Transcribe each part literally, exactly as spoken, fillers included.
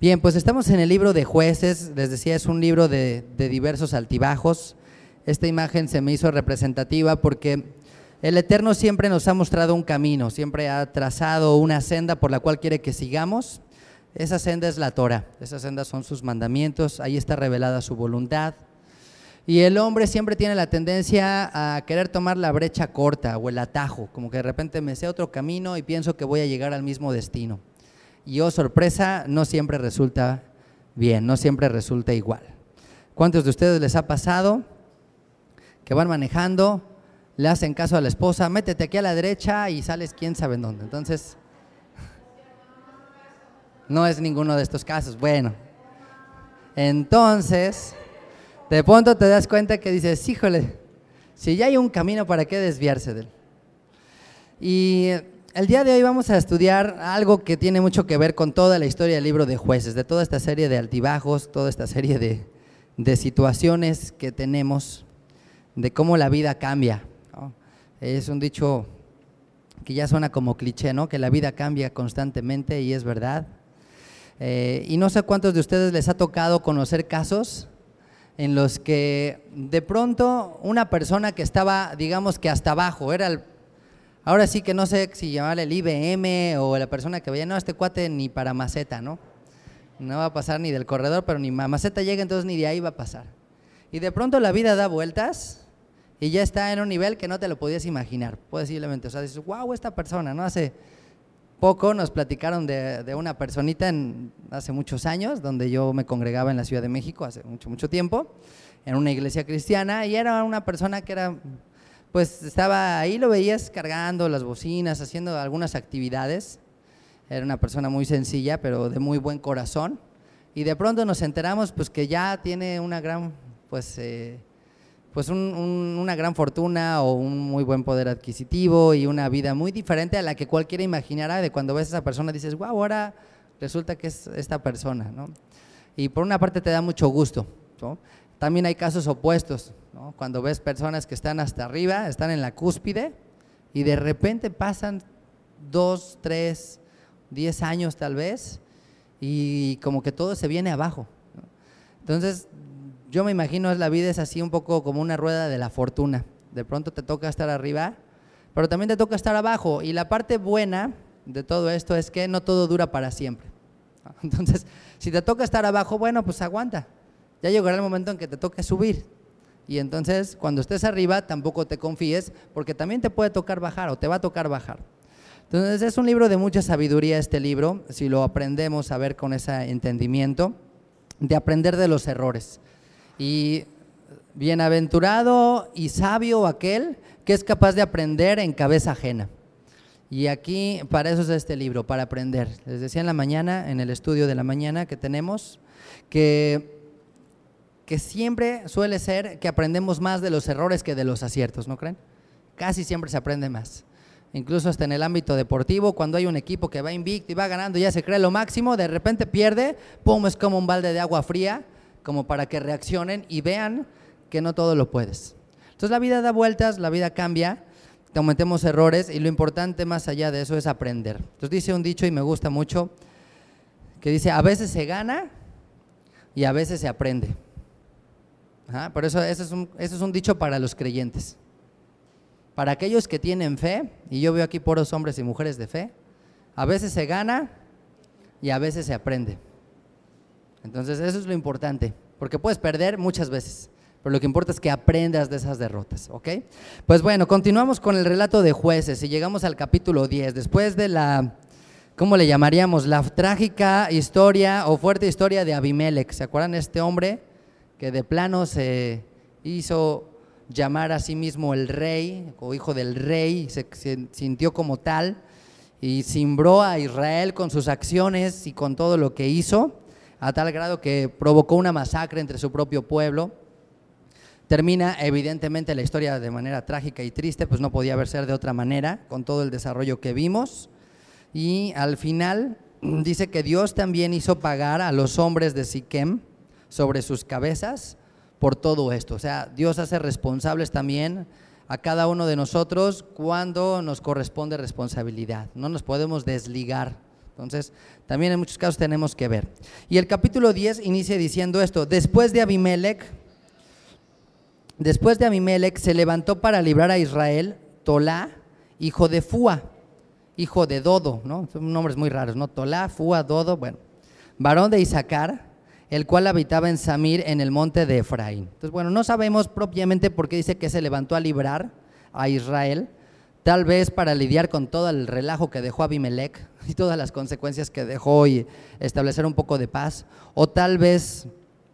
Bien, pues estamos en el libro de Jueces. Les decía, es un libro de, de diversos altibajos. Esta imagen se me hizo representativa porque el Eterno siempre nos ha mostrado un camino, siempre ha trazado una senda por la cual quiere que sigamos. Esa senda es la Torah, esa senda son sus mandamientos, ahí está revelada su voluntad. Y el hombre siempre tiene la tendencia a querer tomar la brecha corta o el atajo, como que de repente me sé otro camino y pienso que voy a llegar al mismo destino. Y oh sorpresa, no siempre resulta bien, no siempre resulta igual. ¿Cuántos de ustedes les ha pasado que van manejando, le hacen caso a la esposa, métete aquí a la derecha y sales quién sabe en dónde? Entonces, no es ninguno de estos casos. Bueno, entonces, de pronto te das cuenta que dices, híjole, si ya hay un camino, ¿para qué desviarse de él? Y el día de hoy vamos a estudiar algo que tiene mucho que ver con toda la historia del libro de Jueces, de toda esta serie de altibajos, toda esta serie de, de situaciones que tenemos, de cómo la vida cambia, ¿no? Es un dicho que ya suena como cliché, ¿no? Que la vida cambia constantemente, y es verdad. Eh, y no sé cuántos de ustedes les ha tocado conocer casos en los que de pronto una persona que estaba, digamos que hasta abajo, era el, ahora sí que no sé si llamarle el I B M o la persona que veía, no, este cuate ni para maceta, ¿no? No va a pasar ni del corredor, pero ni a maceta llega, entonces ni de ahí va a pasar. Y de pronto la vida da vueltas y ya está en un nivel que no te lo podías imaginar, posiblemente. O sea, dices, wow, esta persona, ¿no? Hace poco nos platicaron de, de una personita en, hace muchos años, donde yo me congregaba en la Ciudad de México hace mucho, mucho tiempo, en una iglesia cristiana, y era una persona que era, pues estaba ahí, lo veías cargando las bocinas, haciendo algunas actividades. Era una persona muy sencilla, pero de muy buen corazón, y de pronto nos enteramos pues que ya tiene una gran, pues, eh, pues un, un, una gran fortuna o un muy buen poder adquisitivo y una vida muy diferente a la que cualquiera imaginara. De cuando ves a esa persona dices, wow, ahora resulta que es esta persona, ¿no? Y por una parte te da mucho gusto, ¿no? También hay casos opuestos, ¿no? Cuando ves personas que están hasta arriba, están en la cúspide, y de repente pasan dos, tres, diez años tal vez, y como que todo se viene abajo, ¿no? Entonces, yo me imagino la vida es así un poco como una rueda de la fortuna. De pronto te toca estar arriba, pero también te toca estar abajo. Y la parte buena de todo esto es que no todo dura para siempre. Entonces, si te toca estar abajo, bueno, pues aguanta. Ya llegará el momento en que te toque subir. Y entonces, cuando estés arriba, tampoco te confíes, porque también te puede tocar bajar o te va a tocar bajar. Entonces, es un libro de mucha sabiduría este libro, si lo aprendemos a ver con ese entendimiento, de aprender de los errores. Y bienaventurado y sabio aquel que es capaz de aprender en cabeza ajena. Y aquí para eso es este libro, para aprender. Les decía en la mañana, en el estudio de la mañana que tenemos, que, que siempre suele ser que aprendemos más de los errores que de los aciertos, ¿no creen? Casi siempre se aprende más. Incluso hasta en el ámbito deportivo, cuando hay un equipo que va invicto y va ganando, ya se cree lo máximo, de repente pierde, pum, es como un balde de agua fría, como para que reaccionen y vean que no todo lo puedes. Entonces la vida da vueltas, la vida cambia, cometemos errores, y lo importante más allá de eso es aprender. Entonces dice un dicho, y me gusta mucho, que dice, a veces se gana y a veces se aprende. Ajá, por eso eso es, un, eso es un dicho para los creyentes. Para aquellos que tienen fe, y yo veo aquí puros hombres y mujeres de fe, a veces se gana y a veces se aprende. Entonces eso es lo importante, porque puedes perder muchas veces, pero lo que importa es que aprendas de esas derrotas, ¿ok? Pues bueno, continuamos con el relato de Jueces y llegamos al capítulo diez, después de la, ¿cómo le llamaríamos? La trágica historia o fuerte historia de Abimelech. ¿Se acuerdan de este hombre que de plano se hizo llamar a sí mismo el rey o hijo del rey, se, se sintió como tal y cimbró a Israel con sus acciones y con todo lo que hizo, a tal grado que provocó una masacre entre su propio pueblo? Termina evidentemente la historia de manera trágica y triste, pues no podía haber ser de otra manera, con todo el desarrollo que vimos, y al final dice que Dios también hizo pagar a los hombres de Siquem sobre sus cabezas por todo esto. O sea, Dios hace responsables también a cada uno de nosotros cuando nos corresponde responsabilidad. No nos podemos desligar Entonces, también en muchos casos tenemos que ver. Y el capítulo diez inicia diciendo esto: después de Abimelech, después de Abimelech se levantó para librar a Israel Tolá, hijo de Fúa, hijo de Dodo, ¿no? Son nombres muy raros, ¿no? Tolá, Fúa, Dodo, bueno, varón de Isaacar, el cual habitaba en Samir, en el monte de Efraín. Entonces, bueno, no sabemos propiamente por qué dice que se levantó a librar a Israel, tal vez para lidiar con todo el relajo que dejó Abimelech y todas las consecuencias que dejó y establecer un poco de paz, o tal vez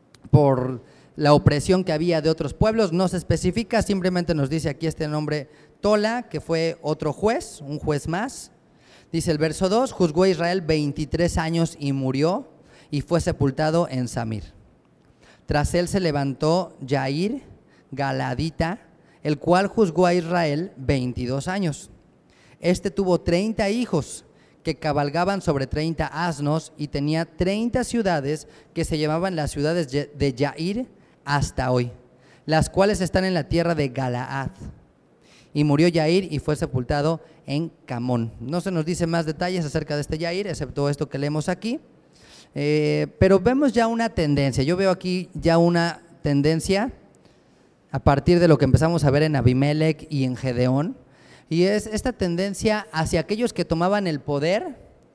por la opresión que había de otros pueblos, no se especifica, simplemente nos dice aquí este nombre Tola, que fue otro juez, un juez más. Dice el verso dos: juzgó a Israel veintitrés años y murió, y fue sepultado en Samir. Tras él se levantó Yair, Galadita, el cual juzgó a Israel veintidós años. Este tuvo treinta hijos que cabalgaban sobre treinta asnos y tenía treinta ciudades que se llamaban las ciudades de Yair hasta hoy, las cuales están en la tierra de Galaad. Y murió Yair y fue sepultado en Camón. No se nos dice más detalles acerca de este Yair, excepto esto que leemos aquí. Eh, pero vemos ya una tendencia, yo veo aquí ya una tendencia a partir de lo que empezamos a ver en Abimelech y en Gedeón, y es esta tendencia hacia aquellos que tomaban el poder,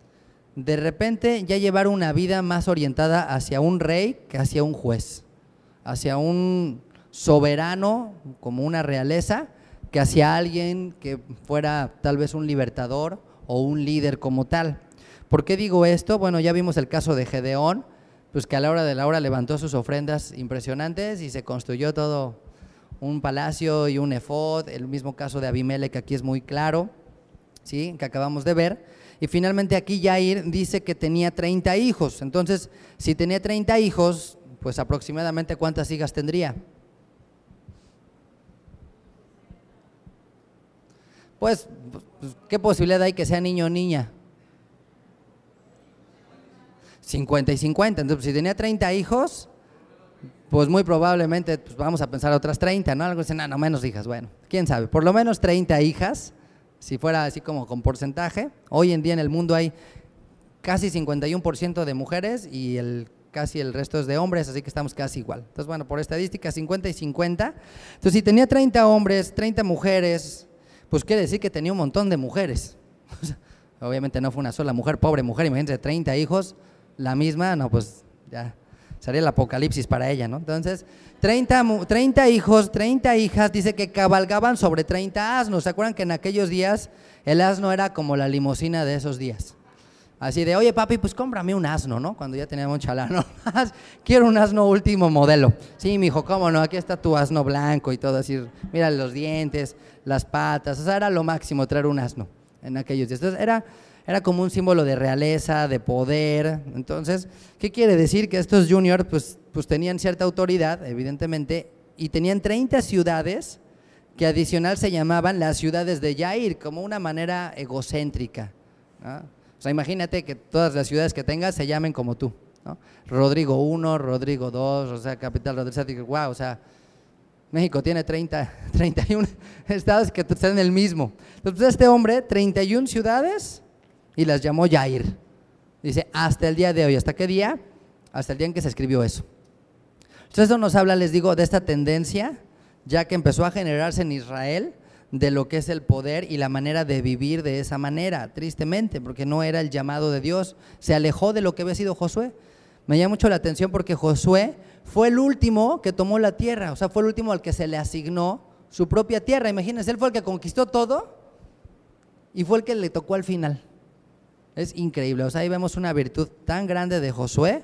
de repente ya llevar una vida más orientada hacia un rey que hacia un juez, hacia un soberano como una realeza, que hacia alguien que fuera tal vez un libertador o un líder como tal. ¿Por qué digo esto? Bueno, ya vimos el caso de Gedeón, pues que a la hora de la hora levantó sus ofrendas impresionantes y se construyó todo un palacio y un efod. El mismo caso de Abimelech, que aquí es muy claro, ¿sí?, que acabamos de ver. Y finalmente aquí Yair dice que tenía treinta hijos. Entonces, si tenía treinta hijos, pues aproximadamente ¿cuántas hijas tendría? Pues, pues ¿qué posibilidad hay que sea niño o niña? cincuenta y cincuenta, entonces si tenía treinta hijos, pues muy probablemente pues vamos a pensar otras treinta, ¿no? Algo dicen, no, no, menos hijas, bueno, quién sabe, por lo menos treinta hijas, si fuera así como con porcentaje. Hoy en día en el mundo hay casi cincuenta y uno por ciento de mujeres y el, casi el resto es de hombres, así que estamos casi igual. Entonces, bueno, por estadística, cincuenta y cincuenta, entonces si tenía treinta hombres, treinta mujeres, pues quiere decir que tenía un montón de mujeres. Obviamente no fue una sola mujer, pobre mujer, imagínense, treinta hijos, la misma, no, pues ya sería el apocalipsis para ella, ¿no? Entonces, treinta, treinta hijos, treinta hijas, dice que cabalgaban sobre treinta asnos. ¿Se acuerdan que en aquellos días el asno era como la limusina de esos días? Así de, oye papi, pues cómprame un asno, ¿no? Cuando ya teníamos chalano, quiero un asno último modelo. Sí, mijo, cómo no, aquí está tu asno blanco y todo así, mira los dientes, las patas, o sea, era lo máximo traer un asno en aquellos días. Entonces, era... Era como un símbolo de realeza, de poder. Entonces, ¿qué quiere decir? Que estos juniors pues, pues tenían cierta autoridad, evidentemente, y tenían treinta ciudades que adicional se llamaban las ciudades de Yair, como una manera egocéntrica, ¿no? O sea, imagínate que todas las ciudades que tengas se llamen como tú, ¿no? Rodrigo uno, Rodrigo dos, o sea, capital Rodrigo, wow, o sea, México tiene treinta, treinta y uno estados que están en el mismo. Entonces, este hombre, treinta y una ciudades, y las llamó Yair. Dice, hasta el día de hoy. ¿Hasta qué día? Hasta el día en que se escribió eso. Entonces, eso nos habla, les digo, de esta tendencia, ya que empezó a generarse en Israel, de lo que es el poder y la manera de vivir de esa manera, tristemente, porque no era el llamado de Dios. Se alejó de lo que había sido Josué. Me llama mucho la atención porque Josué fue el último que tomó la tierra, o sea, fue el último al que se le asignó su propia tierra. Imagínense, él fue el que conquistó todo y fue el que le tocó al final. Es increíble, o sea, ahí vemos una virtud tan grande de Josué,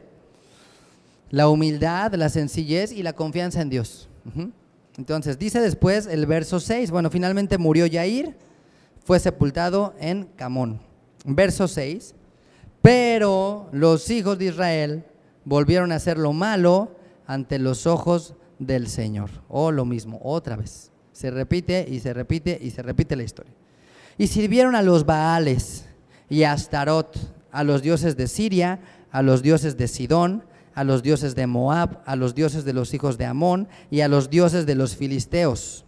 la humildad, la sencillez y la confianza en Dios. Uh-huh. Entonces, dice después el verso seis, bueno, finalmente murió Yair, fue sepultado en Camón. Verso seis, pero los hijos de Israel volvieron a hacer lo malo ante los ojos del Señor. O oh, lo mismo, otra vez, se repite y se repite y se repite la historia. Y sirvieron a los Baales y a Astarot, a los dioses de Siria, a los dioses de Sidón, a los dioses de Moab, a los dioses de los hijos de Amón y a los dioses de los filisteos.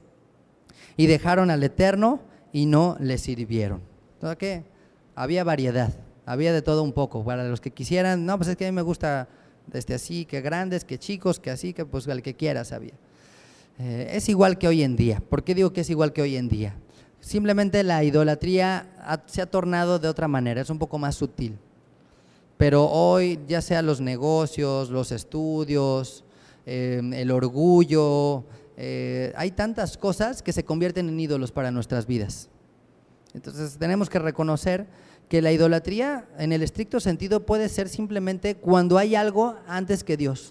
Y dejaron al Eterno y no le sirvieron. Entonces, ¿qué? Había variedad, había de todo un poco, para los que quisieran, no, pues es que a mí me gusta desde así, que grandes, que chicos, que así, que pues el que quieras había. Eh, es igual que hoy en día. ¿Por qué digo que es igual que hoy en día? Simplemente la idolatría ha, se ha tornado de otra manera, es un poco más sutil. Pero hoy, ya sea los negocios, los estudios, eh, el orgullo, eh, hay tantas cosas que se convierten en ídolos para nuestras vidas. Entonces tenemos que reconocer que la idolatría en el estricto sentido puede ser simplemente cuando hay algo antes que Dios.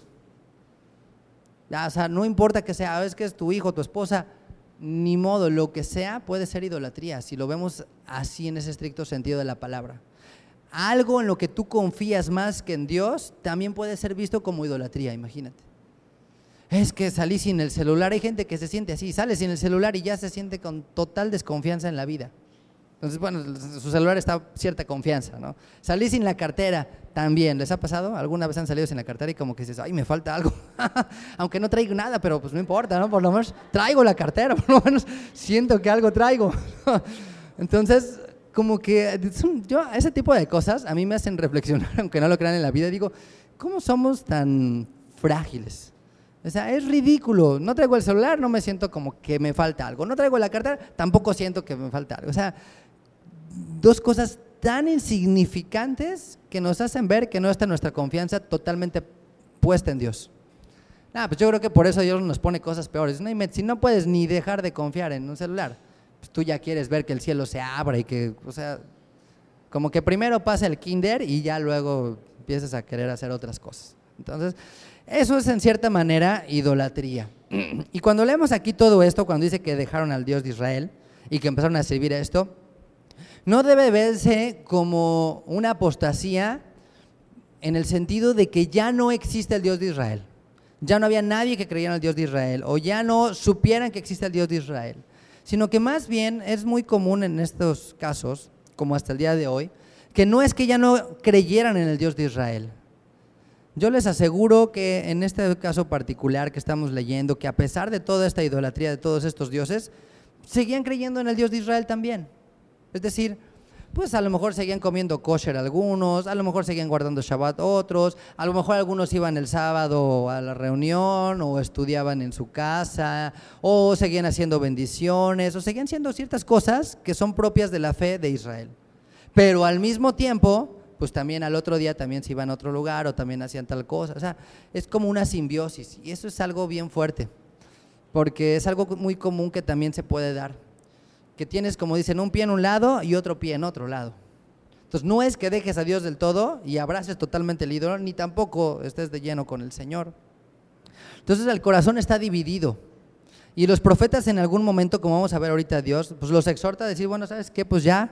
Ya, o sea, no importa que sea, es que es tu hijo, tu esposa, ni modo, lo que sea puede ser idolatría, si lo vemos así en ese estricto sentido de la palabra. Algo en lo que tú confías más que en Dios también puede ser visto como idolatría, imagínate. Es que salí sin el celular, hay gente que se siente así, sale sin el celular y ya se siente con total desconfianza en la vida. Entonces, bueno, su celular está cierta confianza, ¿no? Salí sin la cartera, también, ¿les ha pasado? ¿Alguna vez han salido sin la cartera y como que dices, ay, me falta algo? Aunque no traigo nada, pero pues no importa, ¿no? Por lo menos traigo la cartera, por lo menos siento que algo traigo. Entonces, como que yo, ese tipo de cosas a mí me hacen reflexionar, aunque no lo crean en la vida, digo, ¿cómo somos tan frágiles? O sea, es ridículo, no traigo el celular, no me siento como que me falta algo, no traigo la cartera, tampoco siento que me falta algo. O sea, dos cosas tan insignificantes que nos hacen ver que no está nuestra confianza totalmente puesta en Dios. Ah, pues yo creo que por eso Dios nos pone cosas peores. No, si no puedes ni dejar de confiar en un celular, pues tú ya quieres ver que el cielo se abra y que, o sea, como que primero pasa el kinder y ya luego empiezas a querer hacer otras cosas. Entonces, eso es en cierta manera idolatría. Y cuando leemos aquí todo esto, cuando dice que dejaron al Dios de Israel y que empezaron a servir a esto, no debe verse como una apostasía en el sentido de que ya no existe el Dios de Israel. Ya no había nadie que creyera en el Dios de Israel o ya no supieran que existe el Dios de Israel, sino que más bien es muy común en estos casos, como hasta el día de hoy, que no es que ya no creyeran en el Dios de Israel. Yo les aseguro que en este caso particular que estamos leyendo, que a pesar de toda esta idolatría de todos estos dioses, seguían creyendo en el Dios de Israel también. Es decir, pues a lo mejor seguían comiendo kosher algunos, a lo mejor seguían guardando Shabbat otros, a lo mejor algunos iban el sábado a la reunión o estudiaban en su casa, o seguían haciendo bendiciones, o seguían haciendo ciertas cosas que son propias de la fe de Israel. Pero al mismo tiempo, pues también al otro día también se iban a otro lugar o también hacían tal cosa. O sea, es como una simbiosis y eso es algo bien fuerte, porque es algo muy común que también se puede dar. Que tienes, como dicen, un pie en un lado y otro pie en otro lado. Entonces no es que dejes a Dios del todo y abraces totalmente el ídolo, ni tampoco estés de lleno con el Señor. Entonces el corazón está dividido y los profetas en algún momento, como vamos a ver ahorita a Dios, pues los exhorta a decir, bueno, ¿sabes qué? Pues ya,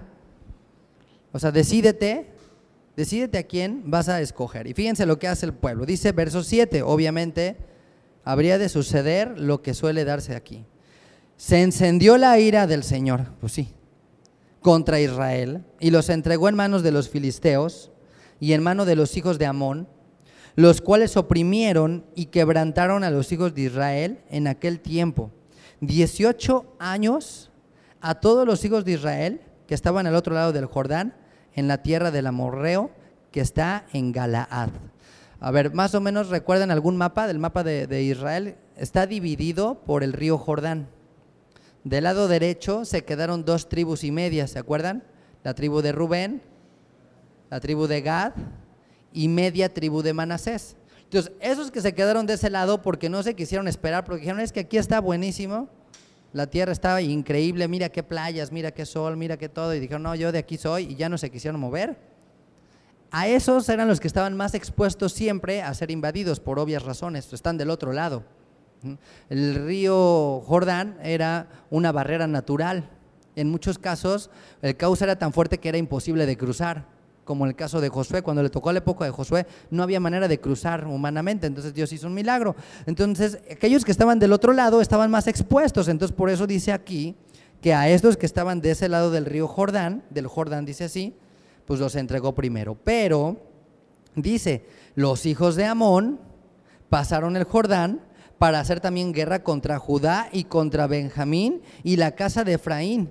o sea, decídete, decídete a quién vas a escoger. Y fíjense lo que hace el pueblo, dice verso siete, obviamente habría de suceder lo que suele darse aquí. Se encendió la ira del Señor, pues sí, contra Israel y los entregó en manos de los filisteos y en mano de los hijos de Amón, los cuales oprimieron y quebrantaron a los hijos de Israel en aquel tiempo. dieciocho años a todos los hijos de Israel que estaban al otro lado del Jordán, en la tierra del amorreo que está en Galaad. A ver, más o menos recuerdan algún mapa, del mapa de, de Israel, está dividido por el río Jordán. Del lado derecho se quedaron dos tribus y media, ¿se acuerdan? La tribu de Rubén, la tribu de Gad y media tribu de Manasés. Entonces, esos que se quedaron de ese lado porque no se quisieron esperar, porque dijeron, es que aquí está buenísimo, la tierra estaba increíble, mira qué playas, mira qué sol, mira qué todo, y dijeron, no, yo de aquí soy, y ya no se quisieron mover. A esos eran los que estaban más expuestos siempre a ser invadidos por obvias razones, están del otro lado. El río Jordán era una barrera natural. En muchos casos el cauce era tan fuerte que era imposible de cruzar, como en el caso de Josué. Cuando le tocó la época de Josué no había manera de cruzar humanamente, entonces Dios hizo un milagro. Entonces aquellos que estaban del otro lado estaban más expuestos, entonces por eso dice aquí que a estos que estaban de ese lado del río Jordán, del Jordán dice así, pues los entregó primero. Pero dice, los hijos de Amón pasaron el Jordán para hacer también guerra contra Judá y contra Benjamín y la casa de Efraín,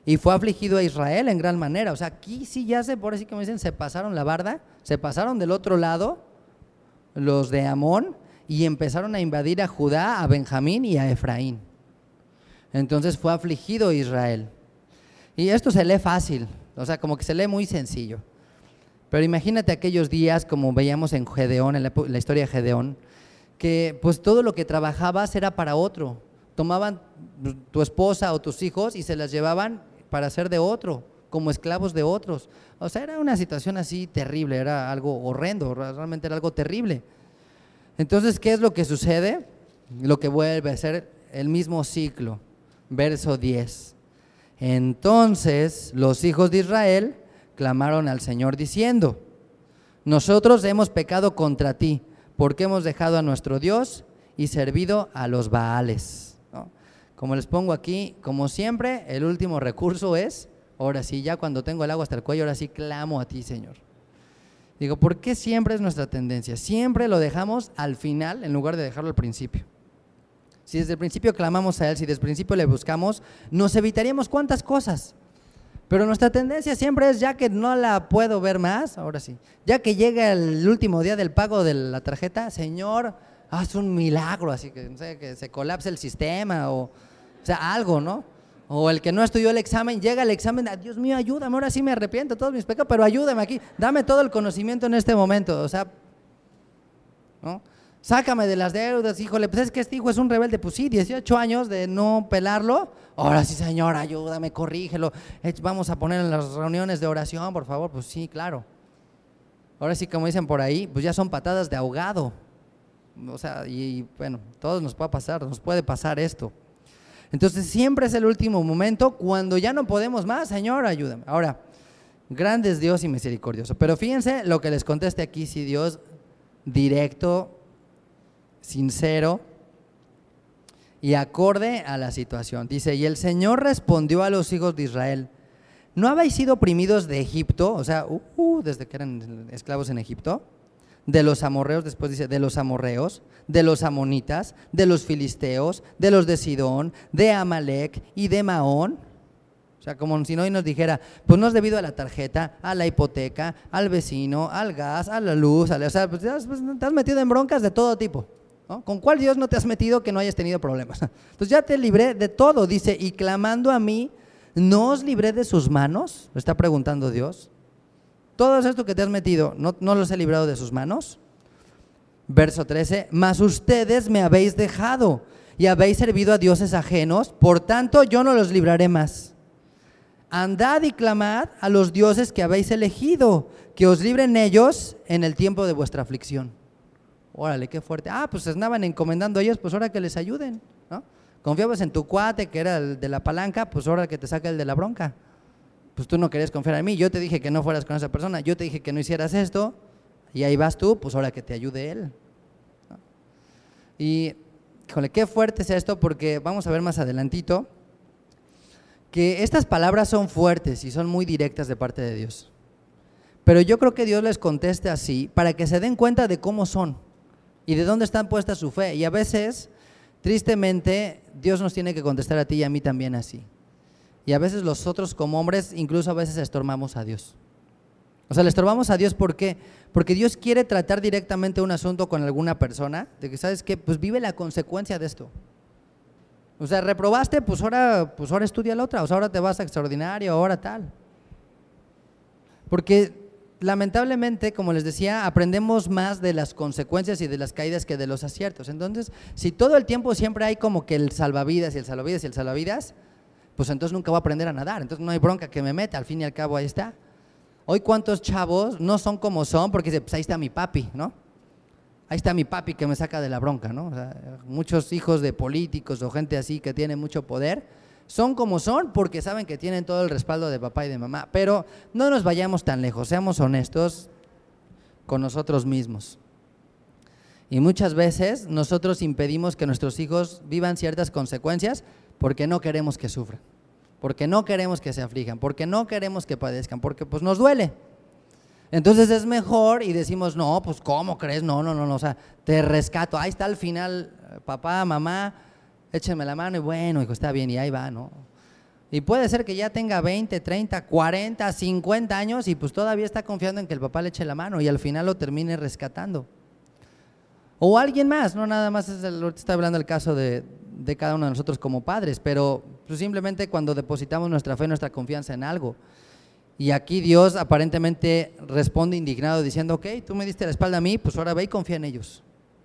y fue afligido a Israel en gran manera. O sea, aquí sí ya se, por así como dicen, se pasaron la barda, se pasaron del otro lado los de Amón y empezaron a invadir a Judá, a Benjamín y a Efraín. Entonces fue afligido Israel. Y esto se lee fácil, o sea, como que se lee muy sencillo. Pero imagínate aquellos días, como veíamos en Gedeón, en la, la historia de Gedeón, que pues todo lo que trabajabas era para otro. Tomaban tu esposa o tus hijos y se las llevaban para ser de otro, como esclavos de otros. O sea, era una situación así terrible, era algo horrendo, realmente era algo terrible. Entonces, ¿qué es lo que sucede? Lo que vuelve a ser el mismo ciclo. Verso diez. Entonces los hijos de Israel clamaron al Señor diciendo: nosotros hemos pecado contra ti, porque hemos dejado a nuestro Dios y servido a los Baales, ¿no? Como les pongo aquí, como siempre, el último recurso es, ahora sí, ya cuando tengo el agua hasta el cuello, ahora sí clamo a ti, Señor. Digo, ¿por qué siempre es nuestra tendencia? Siempre lo dejamos al final en lugar de dejarlo al principio. Si desde el principio clamamos a Él, si desde el principio le buscamos, nos evitaríamos cuántas cosas. Pero nuestra tendencia siempre es, ya que no la puedo ver más, ahora sí, ya que llega el último día del pago de la tarjeta, Señor, haz un milagro, así que, no sé, que se colapse el sistema o, o sea, algo, ¿no? O el que no estudió el examen, llega el examen, Dios mío, ayúdame, ahora sí me arrepiento de todos mis pecados, pero ayúdame aquí, dame todo el conocimiento en este momento, o sea, ¿no? Sácame de las deudas, híjole, pues es que este hijo es un rebelde, pues sí, dieciocho años de no pelarlo, ahora sí, Señor, ayúdame, corrígelo, vamos a poner en las reuniones de oración, por favor, pues sí, claro. Ahora sí, como dicen por ahí, pues ya son patadas de ahogado, o sea, y, y bueno, todos nos puede pasar, nos puede pasar esto. Entonces siempre es el último momento, cuando ya no podemos más, Señor, ayúdame. Ahora, grande es Dios y misericordioso, pero fíjense lo que les conteste aquí, si Dios directo, sincero y acorde a la situación. Dice, y el Señor respondió a los hijos de Israel: ¿no habéis sido oprimidos de Egipto? O sea, uh, uh, desde que eran esclavos en Egipto. De los amorreos, después dice, de los amorreos, de los amonitas, de los filisteos, de los de Sidón, de Amalec y de Maón. O sea, como si no y nos dijera, pues no es debido a la tarjeta, a la hipoteca, al vecino, al gas, a la luz, a la, o sea, pues te has metido en broncas de todo tipo, ¿no? ¿Con cuál Dios no te has metido que no hayas tenido problemas? Entonces ya te libré de todo, dice, y clamando a mí, ¿no os libré de sus manos? Lo está preguntando Dios. Todo esto que te has metido, ¿no, no los he librado de sus manos? Verso trece, mas ustedes me habéis dejado y habéis servido a dioses ajenos, por tanto yo no los libraré más. Andad y clamad a los dioses que habéis elegido, que os libren ellos en el tiempo de vuestra aflicción. Órale, qué fuerte. Ah, pues andaban encomendando a ellos, pues ahora que les ayuden, ¿no? Confiabas en tu cuate, que era el de la palanca, pues ahora que te saca el de la bronca. Pues tú no querías confiar en mí, yo te dije que no fueras con esa persona, yo te dije que no hicieras esto, y ahí vas tú, pues ahora que te ayude él, ¿no? Y, híjole, qué fuerte es esto, porque vamos a ver más adelantito, que estas palabras son fuertes y son muy directas de parte de Dios. Pero yo creo que Dios les conteste así, para que se den cuenta de cómo son, y de dónde están puestas su fe, y a veces, tristemente, Dios nos tiene que contestar a ti y a mí también así. Y a veces nosotros como hombres, incluso a veces estorbamos a Dios. O sea, le estorbamos a Dios, ¿por qué? Porque Dios quiere tratar directamente un asunto con alguna persona, de que, ¿sabes qué? Pues vive la consecuencia de esto. O sea, reprobaste, pues ahora, pues ahora estudia la otra, o sea, ahora te vas a extraordinario, ahora tal. Porque lamentablemente, como les decía, aprendemos más de las consecuencias y de las caídas que de los aciertos. Entonces, si todo el tiempo siempre hay como que el salvavidas y el salvavidas y el salvavidas, pues entonces nunca voy a aprender a nadar, entonces no hay bronca que me meta, al fin y al cabo ahí está. Hoy cuántos chavos no son como son porque dicen, pues ahí está mi papi, ¿no? Ahí está mi papi que me saca de la bronca, ¿no? O sea, muchos hijos de políticos o gente así que tiene mucho poder, son como son porque saben que tienen todo el respaldo de papá y de mamá, pero no nos vayamos tan lejos, seamos honestos con nosotros mismos. Y muchas veces nosotros impedimos que nuestros hijos vivan ciertas consecuencias porque no queremos que sufran, porque no queremos que se aflijan, porque no queremos que padezcan, porque pues nos duele. Entonces es mejor y decimos, no, pues ¿cómo crees? No, no, no, no, o sea, te rescato, ahí está al final, papá, mamá, échenme la mano y bueno, hijo, está bien, y ahí va, ¿no? Y puede ser que ya tenga veinte, treinta, cuarenta, cincuenta años y pues todavía está confiando en que el papá le eche la mano y al final lo termine rescatando. O alguien más, no nada más, es el, está hablando el caso de, de cada uno de nosotros como padres, pero pues simplemente cuando depositamos nuestra fe, nuestra confianza en algo. Y aquí Dios aparentemente responde indignado diciendo, ok, tú me diste la espalda a mí, pues ahora ve y confía en ellos.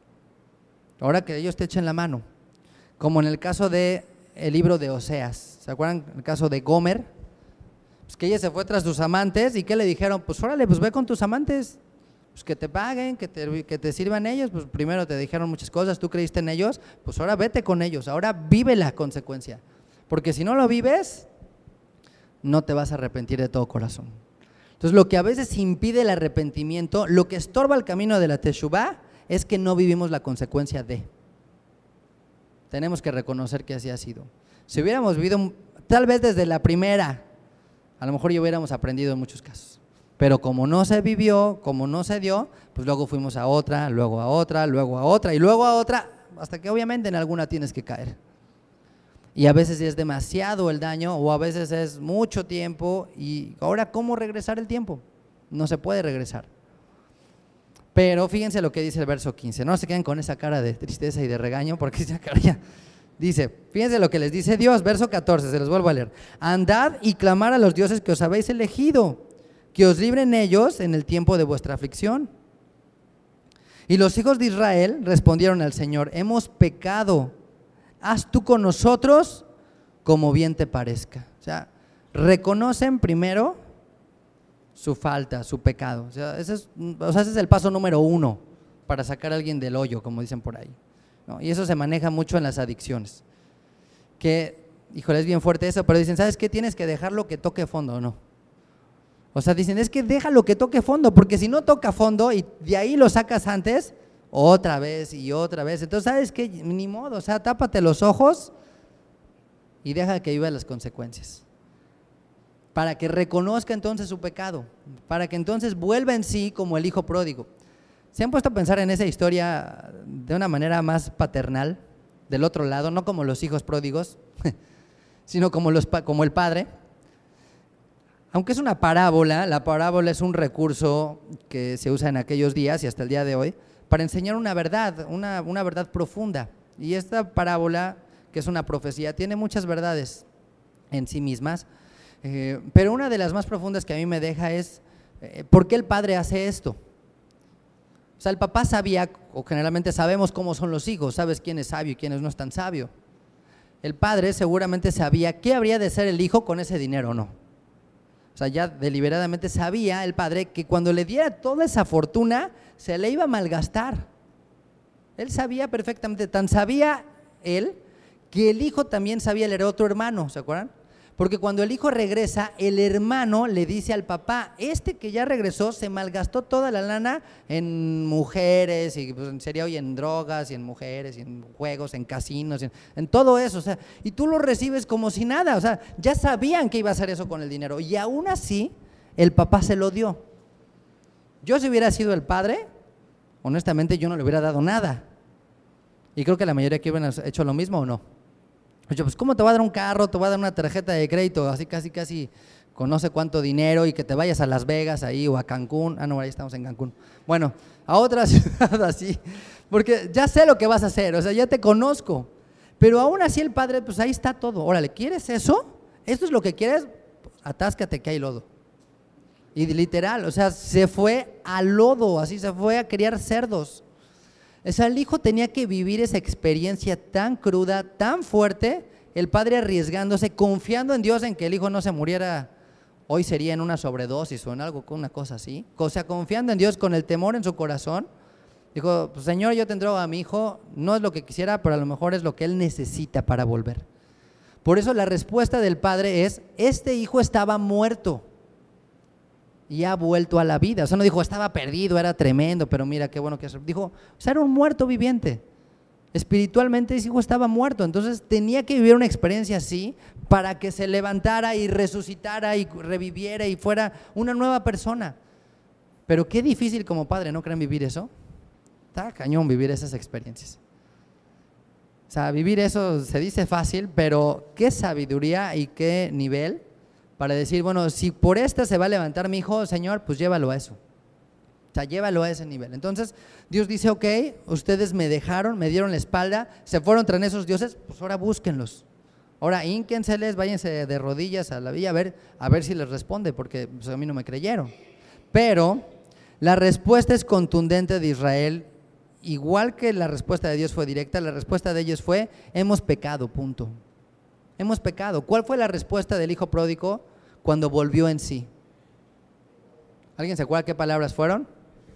Ahora que ellos te echen la mano. Como en el caso de el libro de Oseas, ¿se acuerdan? El caso de Gomer, pues que ella se fue tras sus amantes y ¿qué le dijeron? Pues órale, pues ve con tus amantes, pues que te paguen, que te, que te sirvan ellos, pues primero te dijeron muchas cosas, tú creíste en ellos, pues ahora vete con ellos, ahora vive la consecuencia, porque si no lo vives, no te vas a arrepentir de todo corazón. Entonces lo que a veces impide el arrepentimiento, lo que estorba el camino de la teshuvá, es que no vivimos la consecuencia de. Tenemos que reconocer que así ha sido. Si hubiéramos vivido, tal vez desde la primera, a lo mejor ya hubiéramos aprendido en muchos casos. Pero como no se vivió, como no se dio, pues luego fuimos a otra, luego a otra, luego a otra y luego a otra, hasta que obviamente en alguna tienes que caer. Y a veces es demasiado el daño o a veces es mucho tiempo y ahora ¿cómo regresar el tiempo? No se puede regresar. Pero fíjense lo que dice el verso quince, no se queden con esa cara de tristeza y de regaño porque esa cara ya dice, fíjense lo que les dice Dios, verso catorce, se los vuelvo a leer, andad y clamar a los dioses que os habéis elegido, que os libren ellos en el tiempo de vuestra aflicción. Y los hijos de Israel respondieron al Señor, hemos pecado, haz tú con nosotros como bien te parezca. O sea, reconocen primero su falta, su pecado. O sea, ese es, o sea, ese es el paso número uno para sacar a alguien del hoyo, como dicen por ahí, ¿no? Y eso se maneja mucho en las adicciones. Que, híjole, es bien fuerte eso, pero dicen, ¿sabes qué? Tienes que dejarlo que toque fondo, ¿o no? O sea, dicen, es que déjalo que toque fondo, porque si no toca fondo y de ahí lo sacas antes, otra vez y otra vez. Entonces, ¿sabes qué? Ni modo, o sea, tápate los ojos y deja que viva las consecuencias. Para que reconozca entonces su pecado, para que entonces vuelva en sí como el hijo pródigo. ¿Se han puesto a pensar en esa historia de una manera más paternal, del otro lado, no como los hijos pródigos, sino como, los, como el padre? Aunque es una parábola, la parábola es un recurso que se usa en aquellos días y hasta el día de hoy, para enseñar una verdad, una, una verdad profunda. Y esta parábola, que es una profecía, tiene muchas verdades en sí mismas. Eh, pero una de las más profundas que a mí me deja es, eh, ¿por qué el padre hace esto? O sea, el papá sabía, o generalmente sabemos cómo son los hijos, sabes quién es sabio y quién no es tan sabio. El padre seguramente sabía qué habría de ser el hijo con ese dinero o no. O sea, ya deliberadamente sabía el padre que cuando le diera toda esa fortuna, se le iba a malgastar. Él sabía perfectamente, tan sabía él, que el hijo también sabía, él era otro hermano, ¿se acuerdan? Porque cuando el hijo regresa, el hermano le dice al papá, este que ya regresó se malgastó toda la lana en mujeres, y pues, sería hoy en drogas, y en mujeres, y en juegos, en casinos, y en, en todo eso, o sea, y tú lo recibes como si nada, o sea, ya sabían que iba a hacer eso con el dinero, y aún así, el papá se lo dio. Yo si hubiera sido el padre, honestamente yo no le hubiera dado nada, y creo que la mayoría aquí hubieran hecho lo mismo, ¿o no? Oye, pues ¿cómo te va a dar un carro, te va a dar una tarjeta de crédito, así casi casi con no sé cuánto dinero y que te vayas a Las Vegas ahí o a Cancún? Ah, no, ahí estamos en Cancún. Bueno, a otra ciudad así, porque ya sé lo que vas a hacer, o sea, ya te conozco. Pero aún así el padre, pues ahí está todo. Órale, ¿quieres eso? ¿Esto es lo que quieres? Pues, atáscate que hay lodo. Y literal, o sea, se fue al lodo, así se fue a criar cerdos. O sea, el hijo tenía que vivir esa experiencia tan cruda, tan fuerte, el padre arriesgándose, confiando en Dios en que el hijo no se muriera, hoy sería en una sobredosis o en algo, con una cosa así, o sea, confiando en Dios con el temor en su corazón, dijo, pues, Señor, yo te entrego a mi hijo, no es lo que quisiera, pero a lo mejor es lo que él necesita para volver. Por eso la respuesta del padre es, este hijo estaba muerto y ha vuelto a la vida. O sea, no dijo, estaba perdido, era tremendo, pero mira qué bueno que es. Dijo, o sea, era un muerto viviente. Espiritualmente ese hijo estaba muerto, entonces tenía que vivir una experiencia así para que se levantara y resucitara y reviviera y fuera una nueva persona. Pero qué difícil como padre, ¿no creen vivir eso? Está cañón vivir esas experiencias. sea, vivir eso se dice fácil, pero qué sabiduría y qué nivel para decir, bueno, si por esta se va a levantar mi hijo, Señor, pues llévalo a eso. O sea, llévalo a ese nivel. Entonces, Dios dice, ok, ustedes me dejaron, me dieron la espalda, se fueron tras esos dioses, pues ahora búsquenlos. Ahora ínquenseles, váyanse de rodillas a la villa a ver, a ver si les responde, porque pues, a mí no me creyeron. Pero la respuesta es contundente de Israel, igual que la respuesta de Dios fue directa, la respuesta de ellos fue, hemos pecado, punto. Hemos pecado. ¿Cuál fue la respuesta del hijo pródigo cuando volvió en sí? ¿Alguien se acuerda qué palabras fueron?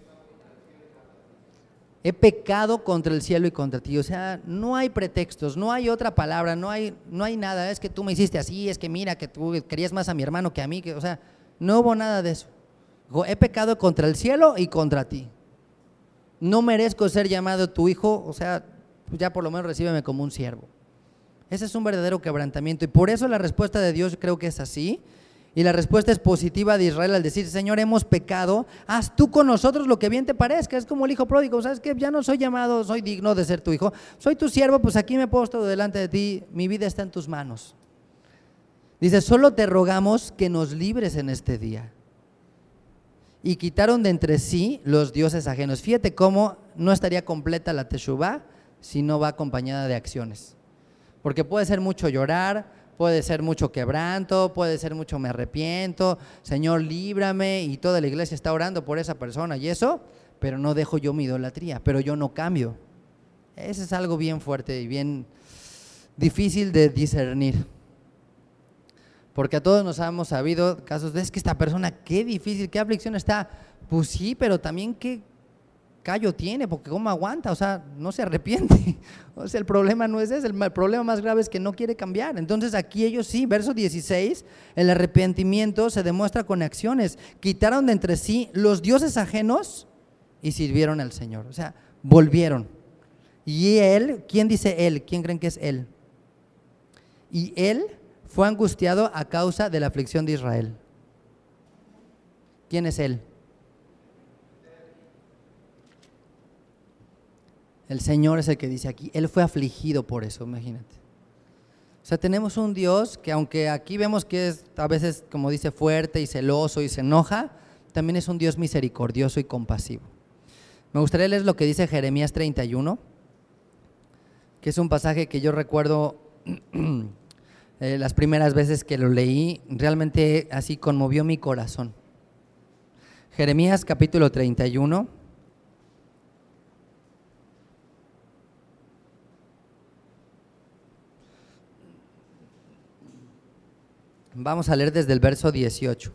He pecado contra el cielo y contra ti. O sea, no hay pretextos, no hay otra palabra, no hay, no hay nada. Es que tú me hiciste así, es que mira que tú querías más a mi hermano que a mí. Que, o sea, no hubo nada de eso. Dijo, he pecado contra el cielo y contra ti. No merezco ser llamado tu hijo, o sea, pues ya por lo menos recíbeme como un siervo. Ese es un verdadero quebrantamiento y por eso la respuesta de Dios creo que es así. Y la respuesta es positiva de Israel al decir, Señor, hemos pecado, haz tú con nosotros lo que bien te parezca. Es como el hijo pródigo, ¿sabes qué? Ya no soy llamado, soy digno de ser tu hijo, soy tu siervo, pues aquí me he puesto delante de ti, mi vida está en tus manos. Dice, solo te rogamos que nos libres en este día. Y quitaron de entre sí los dioses ajenos. Fíjate cómo no estaría completa la teshuvá si no va acompañada de acciones. Porque puede ser mucho llorar, puede ser mucho quebranto, puede ser mucho me arrepiento, Señor, líbrame, y toda la iglesia está orando por esa persona y eso, pero no dejo yo mi idolatría, pero yo no cambio. Eso es algo bien fuerte y bien difícil de discernir. Porque a todos nos hemos sabido casos de, es que esta persona, qué difícil, qué aflicción está. Pues sí, pero también qué callo tiene, porque cómo aguanta, o sea, no se arrepiente. O sea, el problema no es ese, el problema más grave es que no quiere cambiar. Entonces aquí ellos sí, verso dieciséis, el arrepentimiento se demuestra con acciones. Quitaron de entre sí los dioses ajenos y sirvieron al Señor. O sea, volvieron. Y él, ¿quién dice él? ¿Quién creen que es él? Y él fue angustiado a causa de la aflicción de Israel. ¿Quién es él? El Señor es el que dice aquí, Él fue afligido por eso, imagínate. O sea, tenemos un Dios que aunque aquí vemos que es a veces, como dice, fuerte y celoso y se enoja, también es un Dios misericordioso y compasivo. Me gustaría leer lo que dice Jeremías treinta y uno, que es un pasaje que yo recuerdo eh, las primeras veces que lo leí, realmente así conmovió mi corazón. Jeremías capítulo treinta y uno. Vamos a leer desde el verso dieciocho.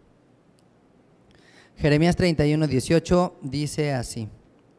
Jeremías treinta y uno, dieciocho dice así: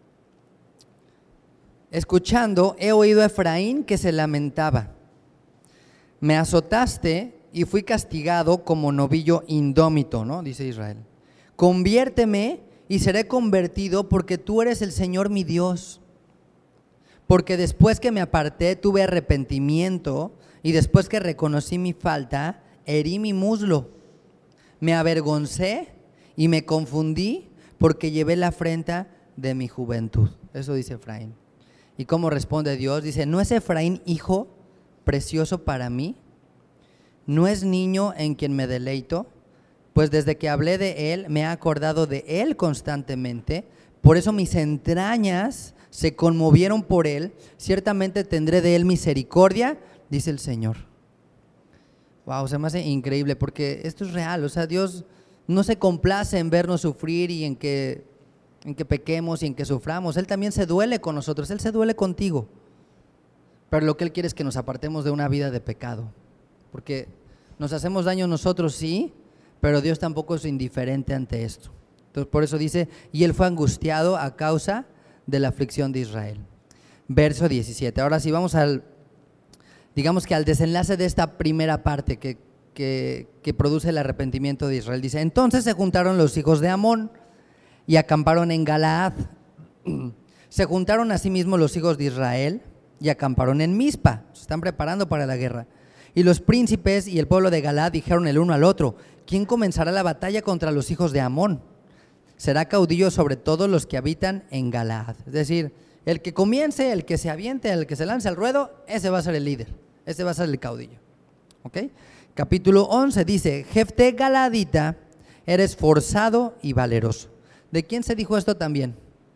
escuchando, he oído a Efraín que se lamentaba. Me azotaste y fui castigado como novillo indómito, ¿no? Dice Israel. Conviérteme y seré convertido, porque tú eres el Señor mi Dios. Porque después que me aparté tuve arrepentimiento, y después que reconocí mi falta, herí mi muslo, me avergoncé y me confundí, porque llevé la afrenta de mi juventud. Eso dice Efraín. ¿Y cómo responde Dios? Dice, ¿no es Efraín hijo precioso para mí? ¿No es niño en quien me deleito? Pues desde que hablé de él, me he acordado de él constantemente. Por eso mis entrañas se conmovieron por él. Ciertamente tendré de él misericordia, dice el Señor. Wow, se me hace increíble porque esto es real. O sea, Dios no se complace en vernos sufrir y en que, en que pequemos y en que suframos. Él también se duele con nosotros, Él se duele contigo. Pero lo que Él quiere es que nos apartemos de una vida de pecado. Porque nos hacemos daño nosotros, sí, pero Dios tampoco es indiferente ante esto. Entonces por eso dice, y Él fue angustiado a causa de la aflicción de Israel. Verso diecisiete. Ahora sí vamos al... digamos que al desenlace de esta primera parte que, que, que produce el arrepentimiento de Israel. Dice, entonces se juntaron los hijos de Amón y acamparon en Galaad. Se juntaron asimismo los hijos de Israel y acamparon en Mizpa. Se están preparando para la guerra. Y los príncipes y el pueblo de Galaad dijeron el uno al otro, ¿quién comenzará la batalla contra los hijos de Amón? Será caudillo sobre todos los que habitan en Galaad. Es decir, El que comience, el que se aviente, el que se lance al ruedo, ese va a ser el líder, ese va a ser el caudillo. ¿Ok? Capítulo once dice, Jefté Galadita era esforzado y valeroso. ¿De quién se dijo esto también?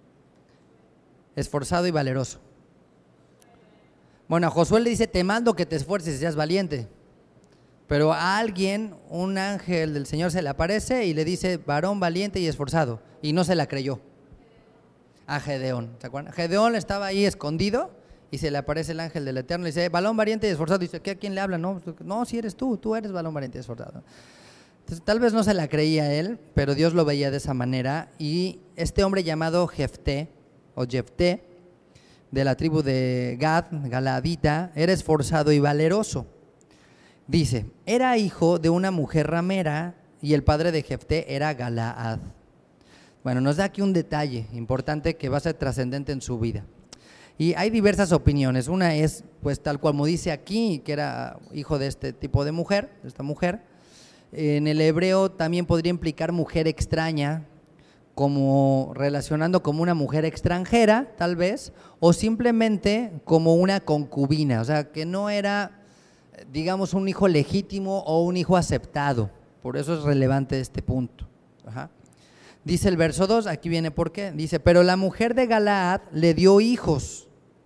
Esforzado y valeroso. Bueno, a Josué le dice, te mando que te esfuerces y seas valiente. Pero a alguien, un ángel del Señor se le aparece y le dice, varón valiente y esforzado. Y no se la creyó. A Gedeón, ¿se acuerdan? Gedeón estaba ahí escondido y se le aparece el ángel del Eterno y dice, varón valiente y esforzado. Y dice, ¿qué, ¿a quién le habla? No, no, si eres tú, tú eres varón valiente y esforzado. Entonces, tal vez no se la creía él, pero Dios lo veía de esa manera. Y este hombre llamado Jefté, o Jefté, de la tribu de Gad, Galadita, era esforzado y valeroso. Dice, era hijo de una mujer ramera y el padre de Jefté era Galaad. Bueno, nos da aquí un detalle importante que va a ser trascendente en su vida. Y hay diversas opiniones. Una es, pues tal cual como dice aquí, que era hijo de este tipo de mujer, de esta mujer. En el hebreo también podría implicar mujer extraña, como relacionando como una mujer extranjera, tal vez, o simplemente como una concubina, o sea, que no era, digamos, un hijo legítimo o un hijo aceptado. Por eso es relevante este punto. Ajá. Dice el verso dos, aquí viene por qué. Dice, pero la mujer de Galaad le dio hijos,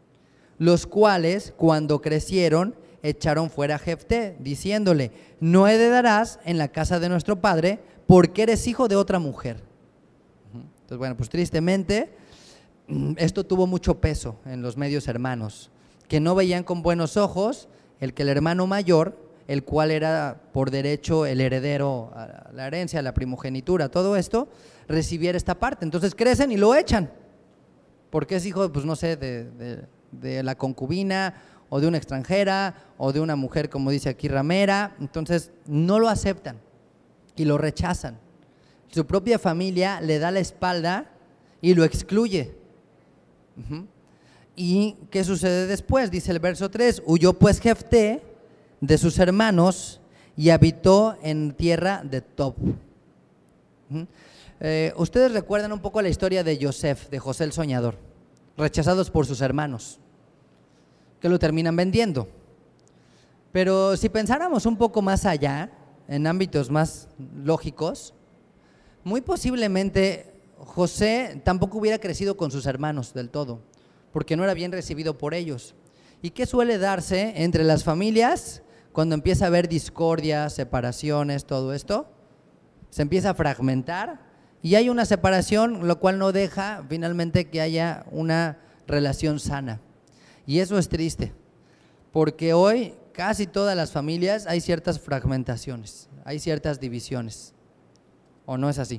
los cuales cuando crecieron echaron fuera a Jefté, diciéndole, no heredarás en la casa de nuestro padre porque eres hijo de otra mujer. Entonces, bueno, pues tristemente esto tuvo mucho peso en los medios hermanos, que no veían con buenos ojos el que el hermano mayor, el cual era por derecho el heredero a la herencia, a la primogenitura, todo esto, recibiera esta parte. Entonces crecen y lo echan, porque es hijo, pues no sé, de, de, de la concubina o de una extranjera o de una mujer, como dice aquí, ramera. Entonces no lo aceptan y lo rechazan. Su propia familia le da la espalda y lo excluye. Uh-huh. ¿Y qué sucede después? Dice el verso tres, huyó pues Jefté de sus hermanos y habitó en tierra de Tob. Uh-huh. eh, Ustedes recuerdan un poco la historia de Yosef, de José el soñador, rechazados por sus hermanos, que lo terminan vendiendo. Pero si pensáramos un poco más allá, en ámbitos más lógicos, muy posiblemente José tampoco hubiera crecido con sus hermanos del todo, porque no era bien recibido por ellos. ¿Y qué suele darse entre las familias cuando empieza a haber discordias, separaciones, todo esto? Se empieza a fragmentar y hay una separación, lo cual no deja finalmente que haya una relación sana. Y eso es triste, porque hoy casi todas las familias hay ciertas fragmentaciones, hay ciertas divisiones. ¿O no es así?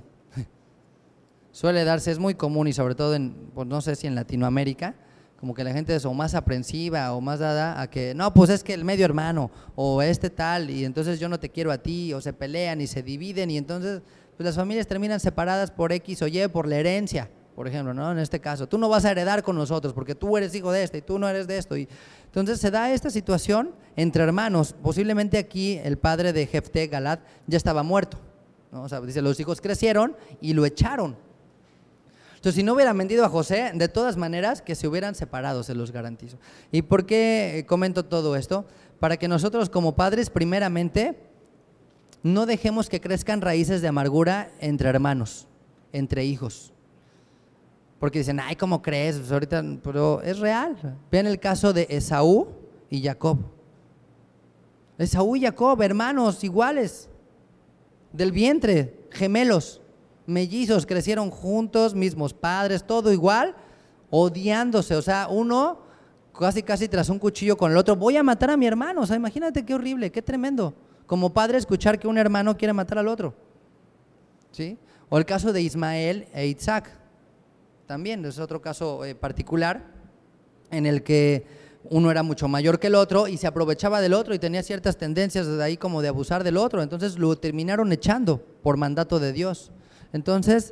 Suele darse, es muy común y sobre todo en, pues no sé si en Latinoamérica, como que la gente es o más aprensiva o más dada a que, no, pues es que el medio hermano o este tal y entonces yo no te quiero a ti, o se pelean y se dividen y entonces pues las familias terminan separadas por X o Y, por la herencia, por ejemplo, ¿no? En este caso, tú no vas a heredar con nosotros porque tú eres hijo de este y tú no eres de esto. Y entonces se da esta situación entre hermanos. Posiblemente aquí el padre de Jefté, Galad, ya estaba muerto, ¿no? O sea, dice, los hijos crecieron y lo echaron. Entonces, si no hubieran vendido a José, de todas maneras que se hubieran separado, se los garantizo. ¿Y por qué comento todo esto? Para que nosotros como padres, primeramente, no dejemos que crezcan raíces de amargura entre hermanos, entre hijos. Porque dicen, ay, ¿cómo crees? Pues ahorita, pero es real. Vean el caso de Esaú y Jacob. Esaú y Jacob, hermanos iguales, del vientre, gemelos, mellizos, crecieron juntos, mismos padres, todo igual, odiándose. O sea, uno casi casi tras un cuchillo con el otro, voy a matar a mi hermano. O sea, imagínate qué horrible, qué tremendo. Como padre escuchar que un hermano quiere matar al otro, ¿sí? O el caso de Ismael e Isaac, también es otro caso eh, particular en el que uno era mucho mayor que el otro y se aprovechaba del otro y tenía ciertas tendencias de ahí como de abusar del otro, entonces lo terminaron echando por mandato de Dios. Entonces,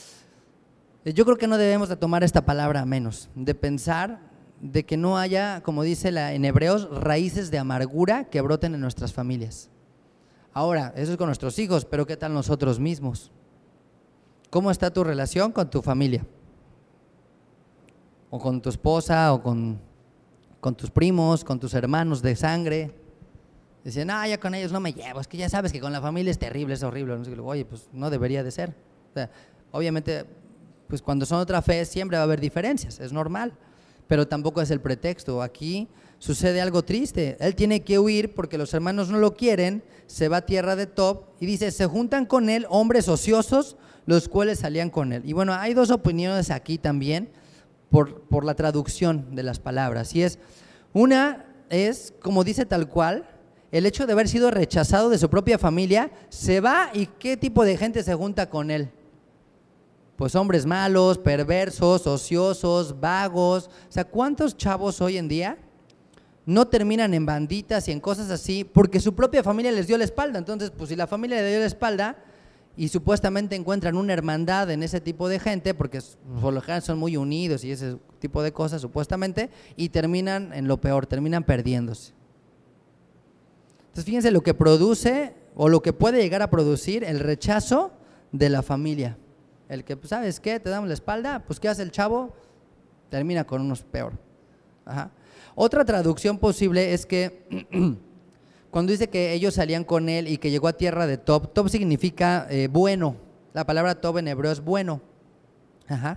yo creo que no debemos de tomar esta palabra a menos, de pensar de que no haya, como dice la, en Hebreos, raíces de amargura que broten en nuestras familias. Ahora, eso es con nuestros hijos, pero ¿qué tal nosotros mismos? ¿Cómo está tu relación con tu familia? o con tu esposa, o con, con tus primos, con tus hermanos de sangre. Dicen, no, yo con ellos no me llevo, es que ya sabes que con la familia es terrible, es horrible. Oye, pues no debería de ser. O sea, obviamente, pues cuando son otra fe siempre va a haber diferencias, es normal, pero tampoco es el pretexto. Aquí sucede algo triste, él tiene que huir porque los hermanos no lo quieren, se va a tierra de Tob y dice, se juntan con él hombres ociosos, los cuales salían con él. Y bueno, hay dos opiniones aquí también por, por la traducción de las palabras, y es, una es, como dice tal cual, el hecho de haber sido rechazado de su propia familia, se va y ¿qué tipo de gente se junta con él? Pues hombres malos, perversos, ociosos, vagos. O sea, ¿cuántos chavos hoy en día no terminan en banditas y en cosas así porque su propia familia les dio la espalda? Entonces, pues si la familia le dio la espalda y supuestamente encuentran una hermandad en ese tipo de gente, porque por lo general son muy unidos y ese tipo de cosas supuestamente, y terminan en lo peor, terminan perdiéndose. Entonces, fíjense lo que produce o lo que puede llegar a producir el rechazo de la familia. El que, pues, ¿sabes qué? Te damos la espalda, pues ¿qué hace el chavo? Termina con unos peor. Ajá. Otra traducción posible es que cuando dice que ellos salían con él y que llegó a tierra de Tob, Tob significa eh, bueno. La palabra Tob en hebreo es bueno. Ajá.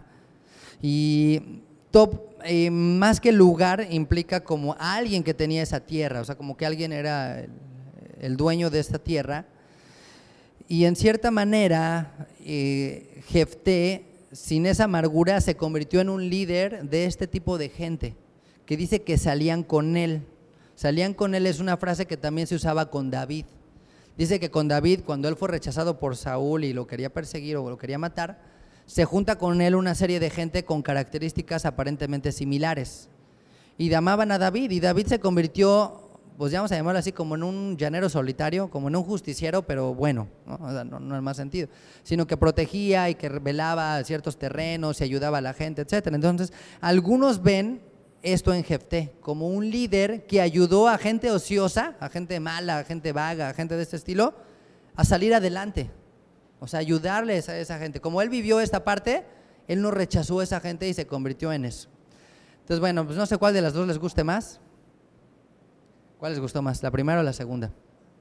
Y Tob, eh, más que lugar, implica como alguien que tenía esa tierra, o sea, como que alguien era el, el dueño de esta tierra. Y en cierta manera, eh, Jefté, sin esa amargura, se convirtió en un líder de este tipo de gente, que dice que salían con él. Salían con él es una frase que también se usaba con David. Dice que con David, cuando él fue rechazado por Saúl y lo quería perseguir o lo quería matar, se junta con él una serie de gente con características aparentemente similares. Y amaban a David, y David se convirtió, pues ya vamos a llamarlo así, como en un llanero solitario, como en un justiciero, pero bueno, ¿no? O sea, no, no en más sentido, sino que protegía y que velaba ciertos terrenos y ayudaba a la gente, etcétera. Entonces, algunos ven esto en Jefté como un líder que ayudó a gente ociosa, a gente mala, a gente vaga, a gente de este estilo, a salir adelante. O sea, ayudarles a esa gente. Como él vivió esta parte, él no rechazó a esa gente y se convirtió en eso. Entonces, bueno, pues no sé cuál de las dos les guste más. ¿Cuál les gustó más, la primera o la segunda?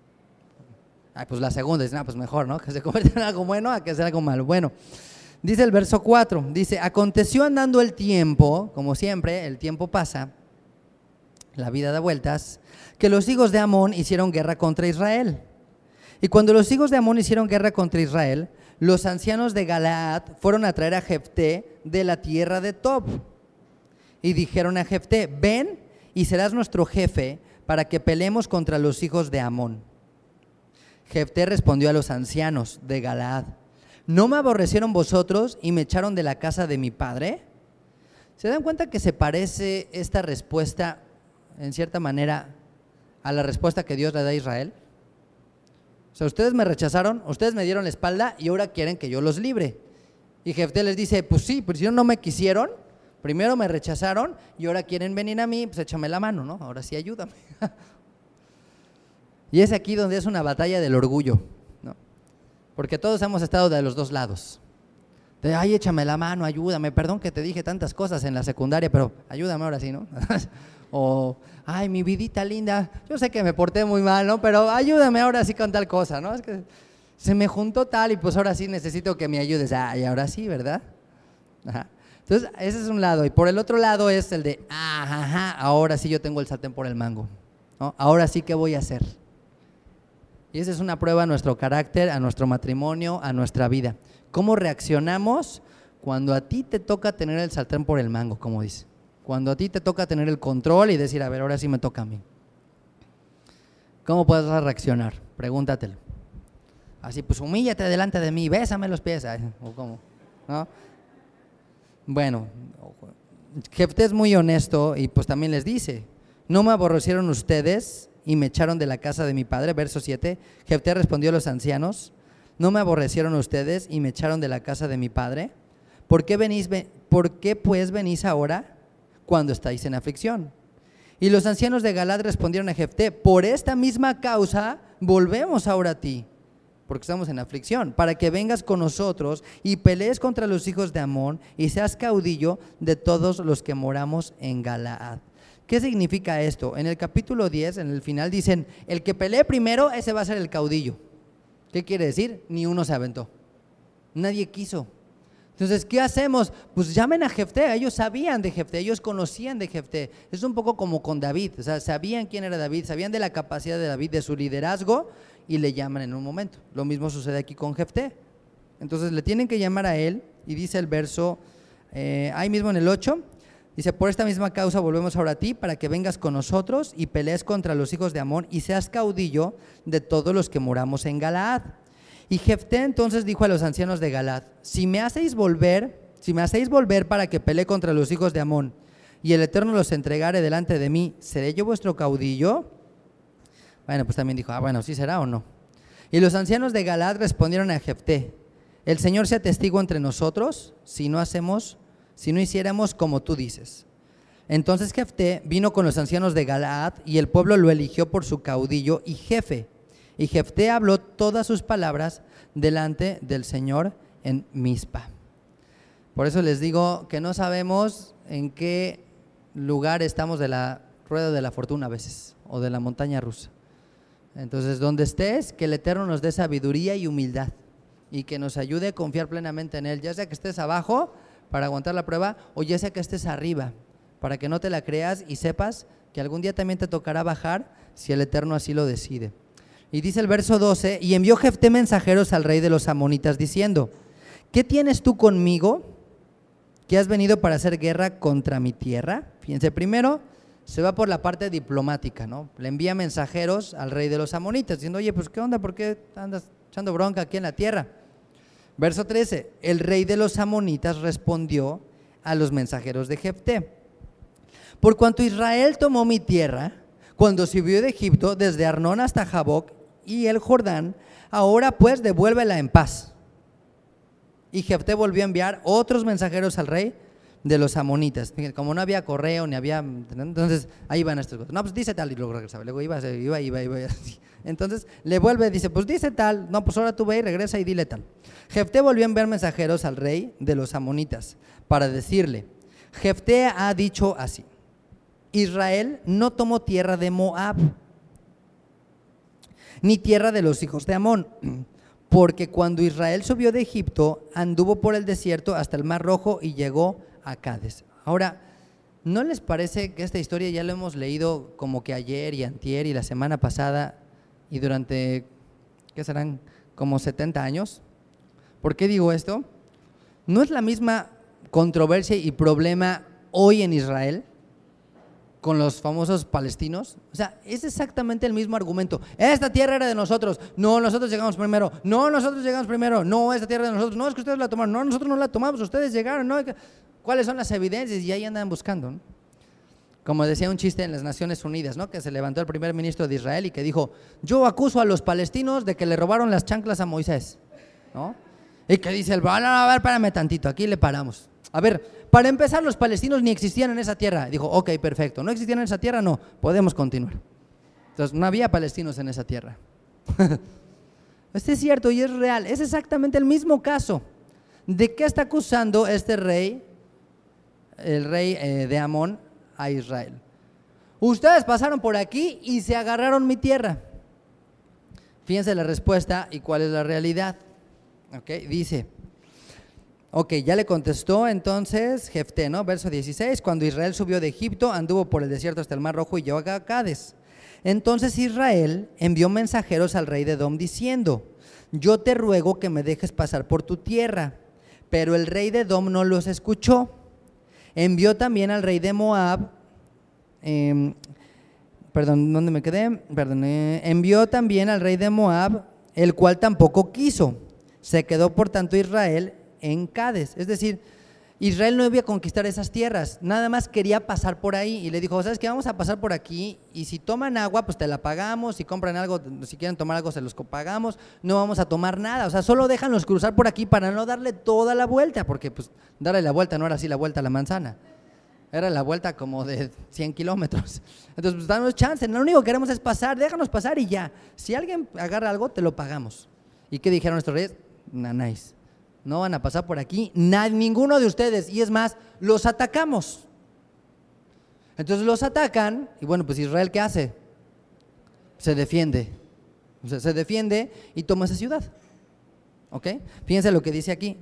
Ah, pues la segunda, dicen, ah, pues mejor, ¿no? Que se convierta en algo bueno a que sea algo malo. Bueno, dice el verso cuatro, dice, aconteció andando el tiempo, como siempre, el tiempo pasa, la vida da vueltas, que los hijos de Amón hicieron guerra contra Israel. Y cuando los hijos de Amón hicieron guerra contra Israel, los ancianos de Galaad fueron a traer a Jefté de la tierra de Tob. Y dijeron a Jefté, ven y serás nuestro jefe para que peleemos contra los hijos de Amón. Jefté respondió a los ancianos de Galaad, ¿no me aborrecieron vosotros y me echaron de la casa de mi padre? ¿Se dan cuenta que se parece esta respuesta, en cierta manera, a la respuesta que Dios le da a Israel? O sea, ustedes me rechazaron, ustedes me dieron la espalda y ahora quieren que yo los libre. Y Jefté les dice, pues sí, pues si no me quisieron, primero me rechazaron y ahora quieren venir a mí, pues échame la mano, ¿no? Ahora sí ayúdame. Y es aquí donde es una batalla del orgullo, ¿no? Porque todos hemos estado de los dos lados. De, ay, échame la mano, ayúdame, perdón que te dije tantas cosas en la secundaria, pero ayúdame ahora sí, ¿no? O, ay, mi vidita linda, yo sé que me porté muy mal, ¿no? Pero ayúdame ahora sí con tal cosa, ¿no? Es que se me juntó tal y pues ahora sí necesito que me ayudes. Ay, ahora sí, ¿verdad? Ajá. Entonces, ese es un lado. Y por el otro lado es el de, ajá, ajá, ahora sí yo tengo el sartén por el mango, ¿no? Ahora sí, ¿qué voy a hacer? Y esa es una prueba a nuestro carácter, a nuestro matrimonio, a nuestra vida. ¿Cómo reaccionamos cuando a ti te toca tener el sartén por el mango, como dice? Cuando a ti te toca tener el control y decir, a ver, ahora sí me toca a mí. ¿Cómo puedes reaccionar? Pregúntatelo. Así, pues humíllate delante de mí, bésame los pies. ¿O cómo? ¿No? Bueno, Jefté es muy honesto y pues también les dice, no me aborrecieron ustedes y me echaron de la casa de mi padre. Verso siete, Jefté respondió a los ancianos, no me aborrecieron ustedes y me echaron de la casa de mi padre. ¿Por qué venís, por qué pues venís ahora cuando estáis en aflicción? Y los ancianos de Galaad respondieron a Jefté, por esta misma causa volvemos ahora a ti, porque estamos en aflicción, para que vengas con nosotros y pelees contra los hijos de Amón y seas caudillo de todos los que moramos en Galaad. ¿Qué significa esto? En el capítulo diez, en el final dicen, el que pelee primero, ese va a ser el caudillo. ¿Qué quiere decir? Ni uno se aventó, nadie quiso. Entonces, ¿qué hacemos? Pues llamen a Jefté. Ellos sabían de Jefté, ellos conocían de Jefté. Es un poco como con David, o sea, sabían quién era David, sabían de la capacidad de David, de su liderazgo, y le llaman en un momento. Lo mismo sucede aquí con Jefté. Entonces le tienen que llamar a él, y dice el verso, eh, ahí mismo en el ocho, dice, por esta misma causa volvemos ahora a ti, para que vengas con nosotros y pelees contra los hijos de Amón y seas caudillo de todos los que moramos en Galaad. Y Jefté entonces dijo a los ancianos de Galaad, si me hacéis volver, si me hacéis volver para que pelee contra los hijos de Amón, y el Eterno los entregare delante de mí, ¿seré yo vuestro caudillo? Bueno, pues también dijo, ah, bueno, ¿sí será o no? Y los ancianos de Galaad respondieron a Jefté, el Señor sea testigo entre nosotros, si no hacemos, si no hiciéramos como tú dices. Entonces Jefté vino con los ancianos de Galaad, y el pueblo lo eligió por su caudillo y jefe. Y Jefté habló todas sus palabras delante del Señor en Mizpa. Por eso les digo que no sabemos en qué lugar estamos de la rueda de la fortuna a veces, o de la montaña rusa. Entonces, donde estés, que el Eterno nos dé sabiduría y humildad, y que nos ayude a confiar plenamente en Él, ya sea que estés abajo para aguantar la prueba, o ya sea que estés arriba, para que no te la creas y sepas que algún día también te tocará bajar si el Eterno así lo decide. Y dice el verso doce, y envió Jefté mensajeros al rey de los amonitas diciendo, ¿qué tienes tú conmigo que has venido para hacer guerra contra mi tierra? Fíjense, primero se va por la parte diplomática, ¿no? Le envía mensajeros al rey de los amonitas diciendo, oye, pues ¿qué onda? ¿Por qué andas echando bronca aquí en la tierra? Verso trece, el rey de los amonitas respondió a los mensajeros de Jefté, por cuanto Israel tomó mi tierra cuando subió de Egipto desde Arnón hasta Jaboc y el Jordán, ahora pues devuélvela en paz. Y Jefté volvió a enviar otros mensajeros al rey de los amonitas. Como no había correo ni había, entonces ahí van estas cosas. No, pues dice tal, y luego regresaba. Luego iba, iba, iba, iba, así. Entonces le vuelve, dice, pues dice tal. No, pues ahora tú ve y regresa y dile tal. Jefté volvió a enviar mensajeros al rey de los amonitas para decirle, Jefté ha dicho así, Israel no tomó tierra de Moab, ni tierra de los hijos de Amón, porque cuando Israel subió de Egipto, anduvo por el desierto hasta el Mar Rojo y llegó a Cades. Ahora, ¿no les parece que esta historia ya la hemos leído como que ayer y antier y la semana pasada y durante, ¿qué serán? Como setenta años. ¿Por qué digo esto? ¿No es la misma controversia y problema hoy en Israel con los famosos palestinos? O sea, es exactamente el mismo argumento. Esta tierra era de nosotros. No, nosotros llegamos primero. No, nosotros llegamos primero. No, esta tierra es de nosotros. No, es que ustedes la tomaron. No, nosotros no la tomamos. Ustedes llegaron. No. ¿Cuáles son las evidencias? Y ahí andan buscando, ¿no? Como decía un chiste en las Naciones Unidas, ¿no? Que se levantó el primer ministro de Israel y que dijo, yo acuso a los palestinos de que le robaron las chanclas a Moisés, ¿no? Y que dice el, no, no, a ver, espérame tantito, aquí le paramos. A ver, para empezar, los palestinos ni existían en esa tierra. Dijo, ok, perfecto, no existían en esa tierra, no, podemos continuar. Entonces, no había palestinos en esa tierra. Este es cierto y es real, es exactamente el mismo caso. ¿De qué está acusando este rey, el rey eh, de Amón, a Israel? Ustedes pasaron por aquí y se agarraron mi tierra. Fíjense la respuesta y cuál es la realidad. Okay, dice, ok, ya le contestó entonces Jefté, ¿no? Verso dieciséis, cuando Israel subió de Egipto, anduvo por el desierto hasta el Mar Rojo y llegó a Cades. Entonces Israel envió mensajeros al rey de Edom diciendo, yo te ruego que me dejes pasar por tu tierra. Pero el rey de Edom no los escuchó. Envió también al rey de Moab, eh, perdón, ¿dónde me quedé? Perdón, eh, envió también al rey de Moab, el cual tampoco quiso. Se quedó por tanto Israel en Cades. Es decir, Israel no iba a conquistar esas tierras, nada más quería pasar por ahí. Y le dijo, ¿sabes qué? Vamos a pasar por aquí y si toman agua, pues te la pagamos. Si compran algo, si quieren tomar algo, se los pagamos. No vamos a tomar nada, o sea, solo déjanos cruzar por aquí para no darle toda la vuelta, porque pues darle la vuelta no era así la vuelta a la manzana, era la vuelta como de cien kilómetros. Entonces, pues danos chance, lo único que queremos es pasar, déjanos pasar y ya. Si alguien agarra algo, te lo pagamos. ¿Y qué dijeron estos reyes? Nanáis, no van a pasar por aquí, nadie, ninguno de ustedes, y es más, los atacamos. Entonces los atacan, y bueno, pues Israel, ¿qué hace? Se defiende, o sea, se defiende y toma esa ciudad. ¿Ok? Fíjense lo que dice aquí,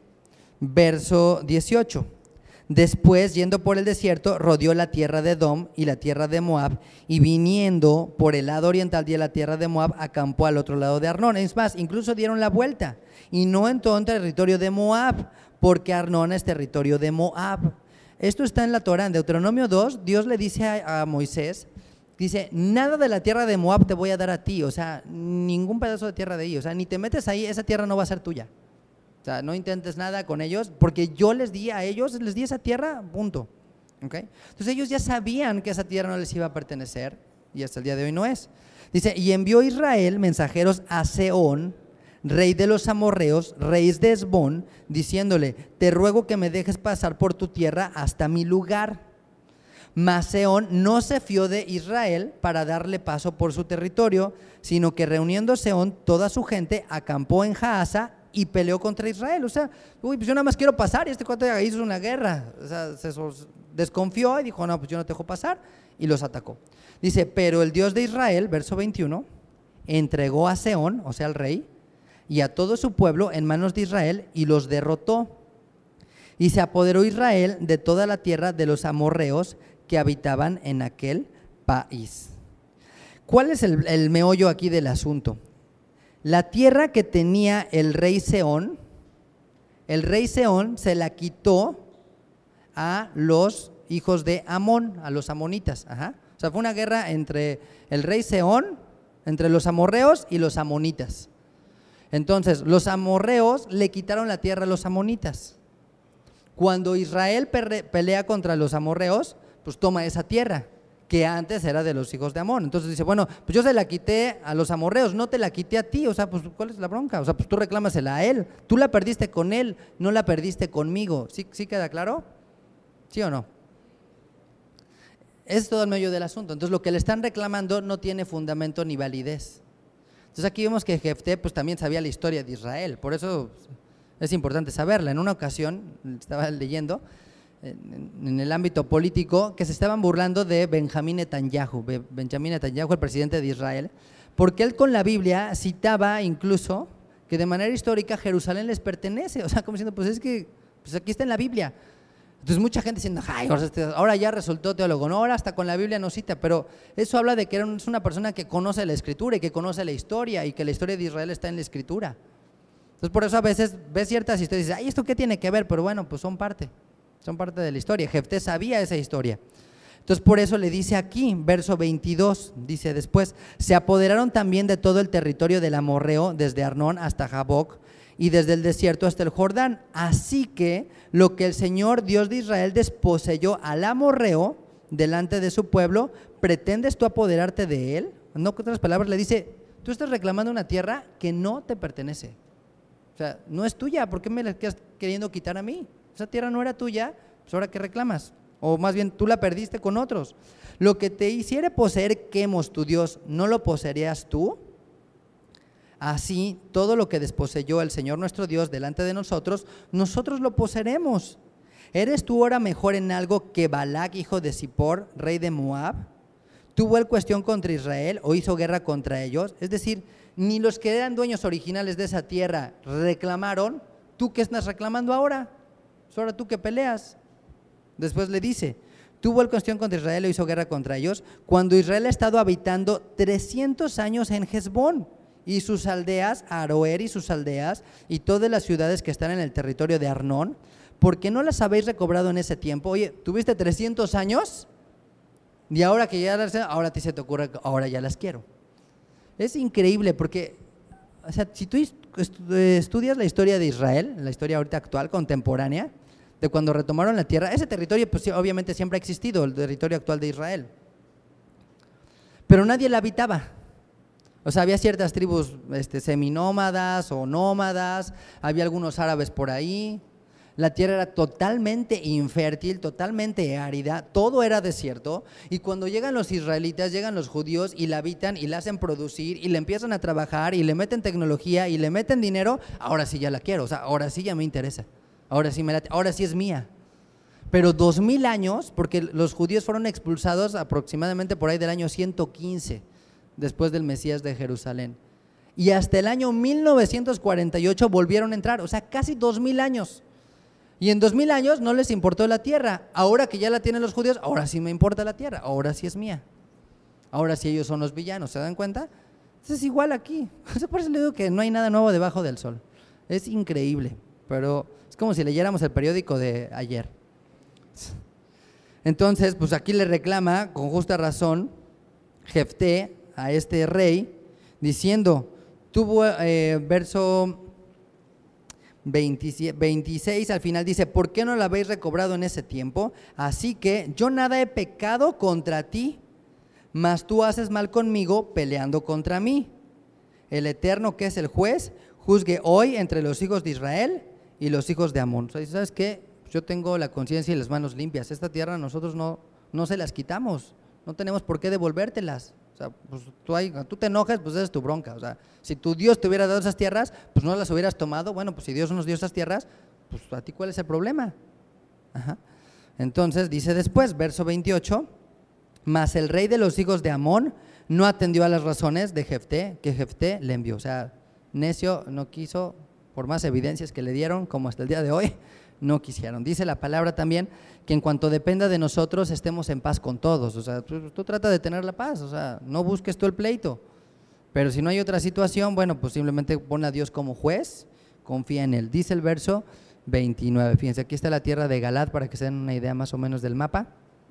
verso dieciocho. Después, yendo por el desierto, rodeó la tierra de Edom y la tierra de Moab, y viniendo por el lado oriental de la tierra de Moab, acampó al otro lado de Arnón. Es más, incluso dieron la vuelta, y no entró en territorio de Moab, porque Arnón es territorio de Moab. Esto está en la Torah, en Deuteronomio dos, Dios le dice a, a Moisés, dice, nada de la tierra de Moab te voy a dar a ti, o sea, ningún pedazo de tierra de ahí, o sea, ni te metes ahí, esa tierra no va a ser tuya. O sea, no intentes nada con ellos, porque yo les di a ellos, les di esa tierra, punto. ¿Okay? Entonces ellos ya sabían que esa tierra no les iba a pertenecer, y hasta el día de hoy no es. Dice, y envió Israel mensajeros a Sehón, rey de los amorreos, rey de Hesbón, diciéndole, te ruego que me dejes pasar por tu tierra hasta mi lugar. Mas Sehón no se fió de Israel para darle paso por su territorio, sino que reuniendo Sehón toda su gente, acampó en Jaasa y peleó contra Israel. O sea, uy, pues yo nada más quiero pasar, y este cuate hizo una guerra. O sea, se desconfió y dijo, no, pues yo no te dejo pasar, y los atacó. Dice, pero el Dios de Israel, verso veintiuno, entregó a Sehón, o sea, al rey, y a todo su pueblo en manos de Israel, y los derrotó. Y se apoderó Israel de toda la tierra de los amorreos que habitaban en aquel país. ¿Cuál es el, el meollo aquí del asunto? La tierra que tenía el rey Sehón, el rey Sehón se la quitó a los hijos de Amón, a los amonitas. Ajá. O sea, fue una guerra entre el rey Sehón, entre los amorreos y los amonitas. Entonces, los amorreos le quitaron la tierra a los amonitas. Cuando Israel pelea contra los amorreos, pues toma esa tierra, que antes era de los hijos de Amón. Entonces dice, bueno, pues yo se la quité a los amorreos, no te la quité a ti, o sea, pues ¿cuál es la bronca? O sea, pues tú reclámasela a él, tú la perdiste con él, no la perdiste conmigo. ¿Sí, sí queda claro? ¿Sí o no? Ese es todo el meollo del asunto. Entonces lo que le están reclamando no tiene fundamento ni validez. Entonces aquí vemos que Jefté pues también sabía la historia de Israel, por eso es importante saberla. En una ocasión, estaba leyendo, en el ámbito político, que se estaban burlando de Benjamín Netanyahu, Benjamín Netanyahu, el presidente de Israel, porque él con la Biblia citaba incluso que de manera histórica Jerusalén les pertenece, o sea, como diciendo, pues es que pues aquí está en la Biblia. Entonces mucha gente diciendo, ay, ahora ya resultó teólogo, no, ahora hasta con la Biblia no cita, pero eso habla de que es una persona que conoce la Escritura y que conoce la historia, y que la historia de Israel está en la Escritura. Entonces por eso a veces ves ciertas historias y dices, ay, ¿esto qué tiene que ver? Pero bueno, pues son parte. Son parte de la historia. Jefté sabía esa historia. Entonces por eso le dice aquí, verso veintidós, dice después, se apoderaron también de todo el territorio del amorreo, desde Arnón hasta Jaboc, y desde el desierto hasta el Jordán. Así que lo que el Señor Dios de Israel desposeyó al amorreo delante de su pueblo, ¿pretendes tú apoderarte de él? No, con otras palabras le dice, tú estás reclamando una tierra que no te pertenece. O sea, no es tuya, ¿por qué me la estás queriendo quitar a mí? Esa tierra no era tuya, pues ahora ¿qué reclamas? O más bien tú la perdiste con otros. Lo que te hiciere poseer Quemos, tu Dios, ¿no lo poseerías tú? Así, todo lo que desposeyó el Señor nuestro Dios delante de nosotros, nosotros lo poseeremos. ¿Eres tú ahora mejor en algo que Balac, hijo de Zippor, rey de Moab? ¿Tuvo él cuestión contra Israel o hizo guerra contra ellos? Es decir, ni los que eran dueños originales de esa tierra reclamaron. ¿Tú qué estás reclamando ahora? Pues ahora tú que peleas. Después le dice, tuvo el cuestión contra Israel o hizo guerra contra ellos, cuando Israel ha estado habitando trescientos años en Hesbón y sus aldeas, Aroer y sus aldeas, y todas las ciudades que están en el territorio de Arnón, ¿por qué no las habéis recobrado en ese tiempo? Oye, ¿tuviste trescientos años? Y ahora que ya las, ahora a ti se te ocurre, ahora ya las quiero. Es increíble porque, o sea, si tú estudias la historia de Israel, la historia ahorita actual, contemporánea, de cuando retomaron la tierra, ese territorio pues obviamente siempre ha existido, el territorio actual de Israel, pero nadie la habitaba. O sea, había ciertas tribus este, seminómadas o nómadas, había algunos árabes por ahí. La tierra era totalmente infértil, totalmente árida, todo era desierto. Y cuando llegan los israelitas, llegan los judíos y la habitan y la hacen producir y le empiezan a trabajar y le meten tecnología y le meten dinero, ahora sí ya la quiero, o sea, ahora sí ya me interesa, ahora sí, me la, ahora sí es mía. Pero dos mil años, porque los judíos fueron expulsados aproximadamente por ahí del año ciento quince, después del Mesías de Jerusalén. Y hasta el año mil novecientos cuarenta y ocho volvieron a entrar, o sea, casi dos mil años. Y en dos mil años no les importó la tierra. Ahora que ya la tienen los judíos, ahora sí me importa la tierra, ahora sí es mía. Ahora sí ellos son los villanos, ¿se dan cuenta? Entonces es igual aquí. Por eso le digo que no hay nada nuevo debajo del sol. Es increíble, pero es como si leyéramos el periódico de ayer. Entonces, pues aquí le reclama con justa razón Jefté a este rey, diciendo, tuvo eh, verso veintiséis al final dice, ¿por qué no la habéis recobrado en ese tiempo? Así que yo nada he pecado contra ti, mas tú haces mal conmigo peleando contra mí. El Eterno, que es el juez, juzgue hoy entre los hijos de Israel y los hijos de Amón. O sea, ¿sabes qué? Yo tengo la conciencia y las manos limpias. Esta tierra nosotros no, no se las quitamos, no tenemos por qué devolvértelas. O sea, pues tú, hay, tú te enojas, pues esa es tu bronca. O sea, si tu Dios te hubiera dado esas tierras, pues no las hubieras tomado. Bueno, pues si Dios nos dio esas tierras, pues a ti ¿cuál es el problema? Ajá. Entonces dice después, verso veintiocho, mas el rey de los hijos de Amón no atendió a las razones de Jefté, que Jefté le envió. O sea, necio no quiso, por más evidencias que le dieron, como hasta el día de hoy, no quisieron. Dice la palabra también que en cuanto dependa de nosotros estemos en paz con todos. O sea, tú, tú trata de tener la paz, o sea, no busques tú el pleito. Pero si no hay otra situación, bueno, pues simplemente pon a Dios como juez, confía en Él. Dice el verso veintinueve, fíjense, aquí está la tierra de Galaad para que se den una idea más o menos del mapa.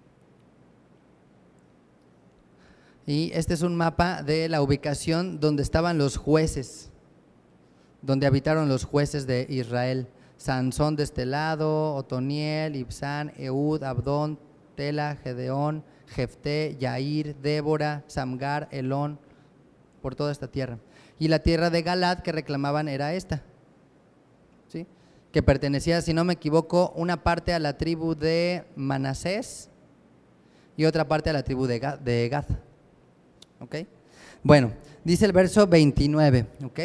Y este es un mapa de la ubicación donde estaban los jueces, donde habitaron los jueces de Israel. Sansón de este lado, Otoniel, Ibsán, Ehud, Abdón, Tela, Gedeón, Jefté, Yair, Débora, Samgar, Elón, por toda esta tierra. Y la tierra de Galaad que reclamaban era esta, ¿sí? Que pertenecía, si no me equivoco, una parte a la tribu de Manasés y otra parte a la tribu de Gad. De Gad. ¿Ok? Bueno, dice el verso veintinueve, ¿ok?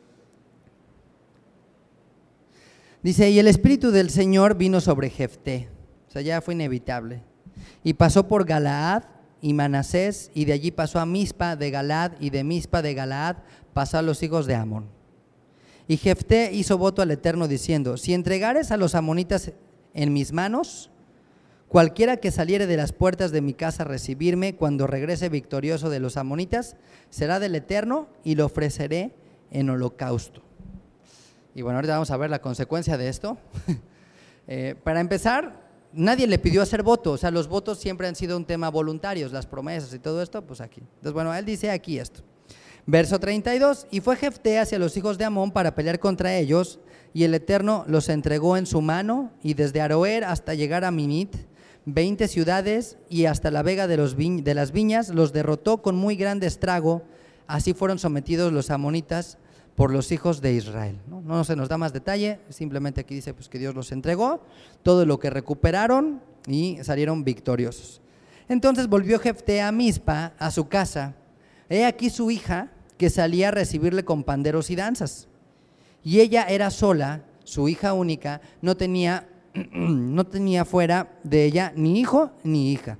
Dice, y el Espíritu del Señor vino sobre Jefté, o sea, ya fue inevitable, y pasó por Galaad y Manasés, y de allí pasó a Mizpa de Galaad, y de Mizpa de Galaad pasó a los hijos de Amón. Y Jefté hizo voto al Eterno diciendo, si entregares a los amonitas en mis manos, cualquiera que saliere de las puertas de mi casa a recibirme, cuando regrese victorioso de los amonitas, será del Eterno, y lo ofreceré en holocausto. Y bueno, ahorita vamos a ver la consecuencia de esto. eh, para empezar, nadie le pidió hacer voto, o sea, los votos siempre han sido un tema voluntarios, las promesas y todo esto, pues aquí. Entonces, bueno, él dice aquí esto. Verso treinta y dos, y fue Jefté hacia los hijos de Amón para pelear contra ellos, y el Eterno los entregó en su mano, y desde Aroer hasta llegar a Minit, veinte ciudades, y hasta la vega de, los vi- de las viñas, los derrotó con muy grande estrago. Así fueron sometidos los amonitas por los hijos de Israel. No, no se nos da más detalle, simplemente aquí dice pues que Dios los entregó, todo lo que recuperaron y salieron victoriosos. Entonces volvió Jefté a Mizpa, a su casa, he aquí su hija que salía a recibirle con panderos y danzas, y ella era sola, su hija única, no tenía, no tenía fuera de ella ni hijo ni hija.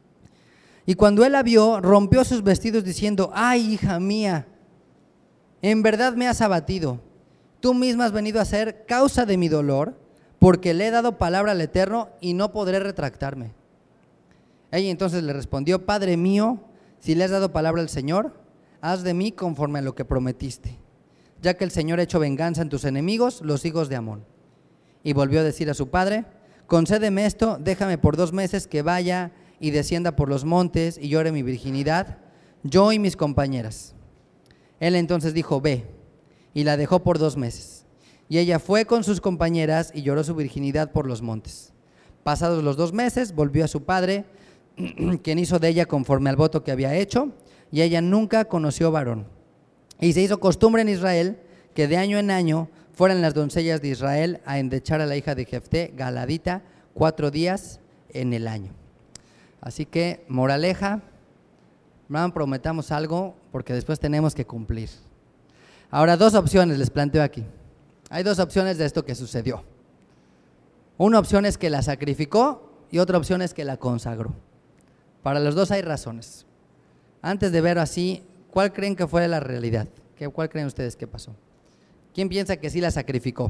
Y cuando él la vio, rompió sus vestidos diciendo, ay, hija mía, en verdad me has abatido, tú misma has venido a ser causa de mi dolor, porque le he dado palabra al Eterno y no podré retractarme. Ella entonces le respondió, Padre mío, si le has dado palabra al Señor, haz de mí conforme a lo que prometiste, ya que el Señor ha hecho venganza en tus enemigos, los hijos de Amón. Y volvió a decir a su padre, concédeme esto, déjame por dos meses que vaya y descienda por los montes y llore mi virginidad, yo y mis compañeras. Él entonces dijo, ve, y la dejó por dos meses. Y ella fue con sus compañeras y lloró su virginidad por los montes. Pasados los dos meses, volvió a su padre, quien hizo de ella conforme al voto que había hecho, y ella nunca conoció varón. Y se hizo costumbre en Israel que de año en año fueran las doncellas de Israel a endechar a la hija de Jefté, Galadita, cuatro días en el año. Así que, moraleja, no prometamos algo porque después tenemos que cumplir. Ahora, dos opciones les planteo aquí. Hay dos opciones de esto que sucedió. Una opción es que la sacrificó y otra opción es que la consagró. Para los dos hay razones. Antes de ver así, ¿cuál creen que fue la realidad? ¿Qué, ¿Cuál creen ustedes que pasó? ¿Quién piensa que sí la sacrificó?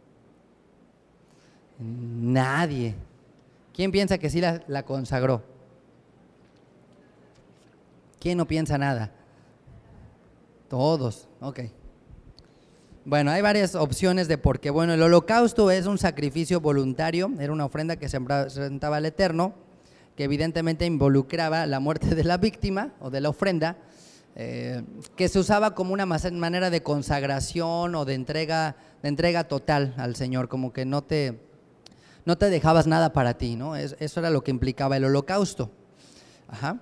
Nadie. ¿Quién piensa que sí la, la consagró? ¿Quién no piensa nada? Todos, ok. Bueno, hay varias opciones de por qué. Bueno, el holocausto es un sacrificio voluntario, era una ofrenda que se presentaba al Eterno, que evidentemente involucraba la muerte de la víctima o de la ofrenda, eh, que se usaba como una manera de consagración o de entrega, de entrega total al Señor, como que no te, no te dejabas nada para ti, ¿no? Es, eso era lo que implicaba el holocausto. Ajá.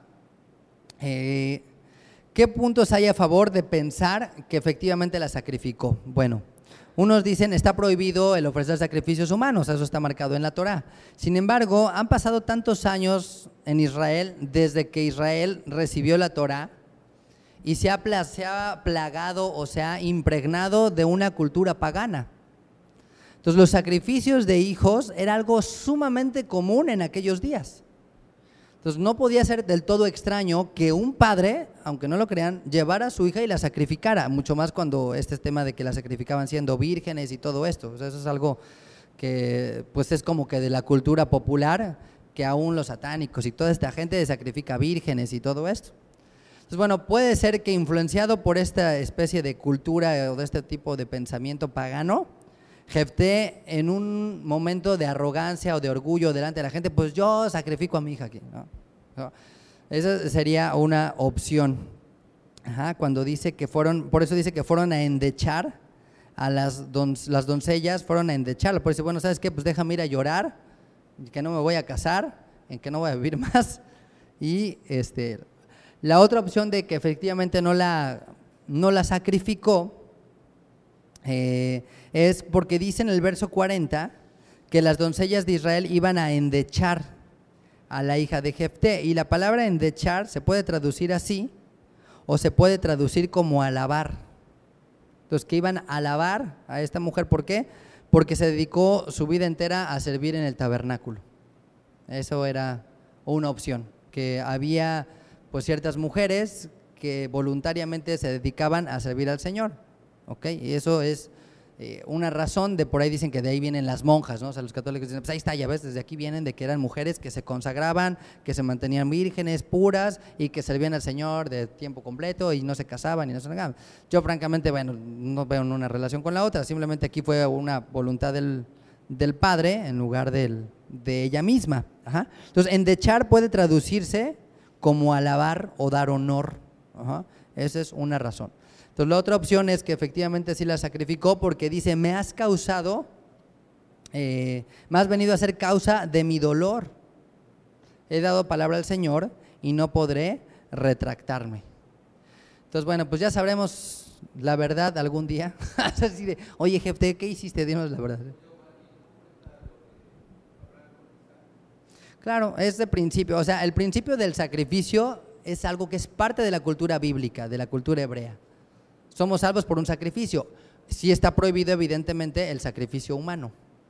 Eh, ¿Qué puntos hay a favor de pensar que efectivamente la sacrificó? Bueno, unos dicen está prohibido el ofrecer sacrificios humanos, eso está marcado en la Torá. Sin embargo, han pasado tantos años en Israel desde que Israel recibió la Torá y se ha, se ha plagado o se ha impregnado de una cultura pagana. Entonces los sacrificios de hijos era algo sumamente común en aquellos días. Entonces no podía ser del todo extraño que un padre, aunque no lo crean, llevara a su hija y la sacrificara, mucho más cuando este tema de que la sacrificaban siendo vírgenes y todo esto. O sea, eso es algo que pues es como que de la cultura popular, que aún los satánicos y toda esta gente sacrifica vírgenes y todo esto. Entonces bueno, puede ser que influenciado por esta especie de cultura o de este tipo de pensamiento pagano, Jefté en un momento de arrogancia o de orgullo delante de la gente, pues yo sacrifico a mi hija aquí, ¿no? ¿No? Esa sería una opción. Ajá, cuando dice que fueron, por eso dice que fueron a endechar a las, don, las doncellas, fueron a endecharlo. Por eso, bueno, ¿sabes qué? Pues déjame ir a llorar, que no me voy a casar, en que no voy a vivir más. Y este, la otra opción de que efectivamente no la, no la sacrificó, Eh, es porque dice en el verso cuarenta que las doncellas de Israel iban a endechar a la hija de Jefté, y la palabra endechar se puede traducir así o se puede traducir como alabar. Entonces, que iban a alabar a esta mujer, ¿por qué? Porque se dedicó su vida entera a servir en el tabernáculo. Eso era una opción, que había pues ciertas mujeres que voluntariamente se dedicaban a servir al Señor. ¿Ok? Y eso es eh, una razón de, por ahí dicen que de ahí vienen las monjas, ¿no? O sea, los católicos dicen, pues ahí está, ya ves, desde aquí vienen de que eran mujeres que se consagraban, que se mantenían vírgenes, puras y que servían al Señor de tiempo completo y no se casaban y no se negaban. Yo francamente, bueno, no veo una relación con la otra, simplemente aquí fue una voluntad del, del Padre en lugar del, de ella misma. Ajá. Entonces, endechar puede traducirse como alabar o dar honor. Ajá. Esa es una razón. Entonces la otra opción es que efectivamente sí la sacrificó porque dice, me has causado, eh, me has venido a ser causa de mi dolor. He dado palabra al Señor y no podré retractarme. Entonces bueno, pues ya sabremos la verdad algún día. Así de, oye Jefté, ¿qué hiciste? Dinos la verdad. Claro, es de principio, o sea, el principio del sacrificio es algo que es parte de la cultura bíblica, de la cultura hebrea. Somos salvos por un sacrificio. Sí está prohibido evidentemente el sacrificio humano.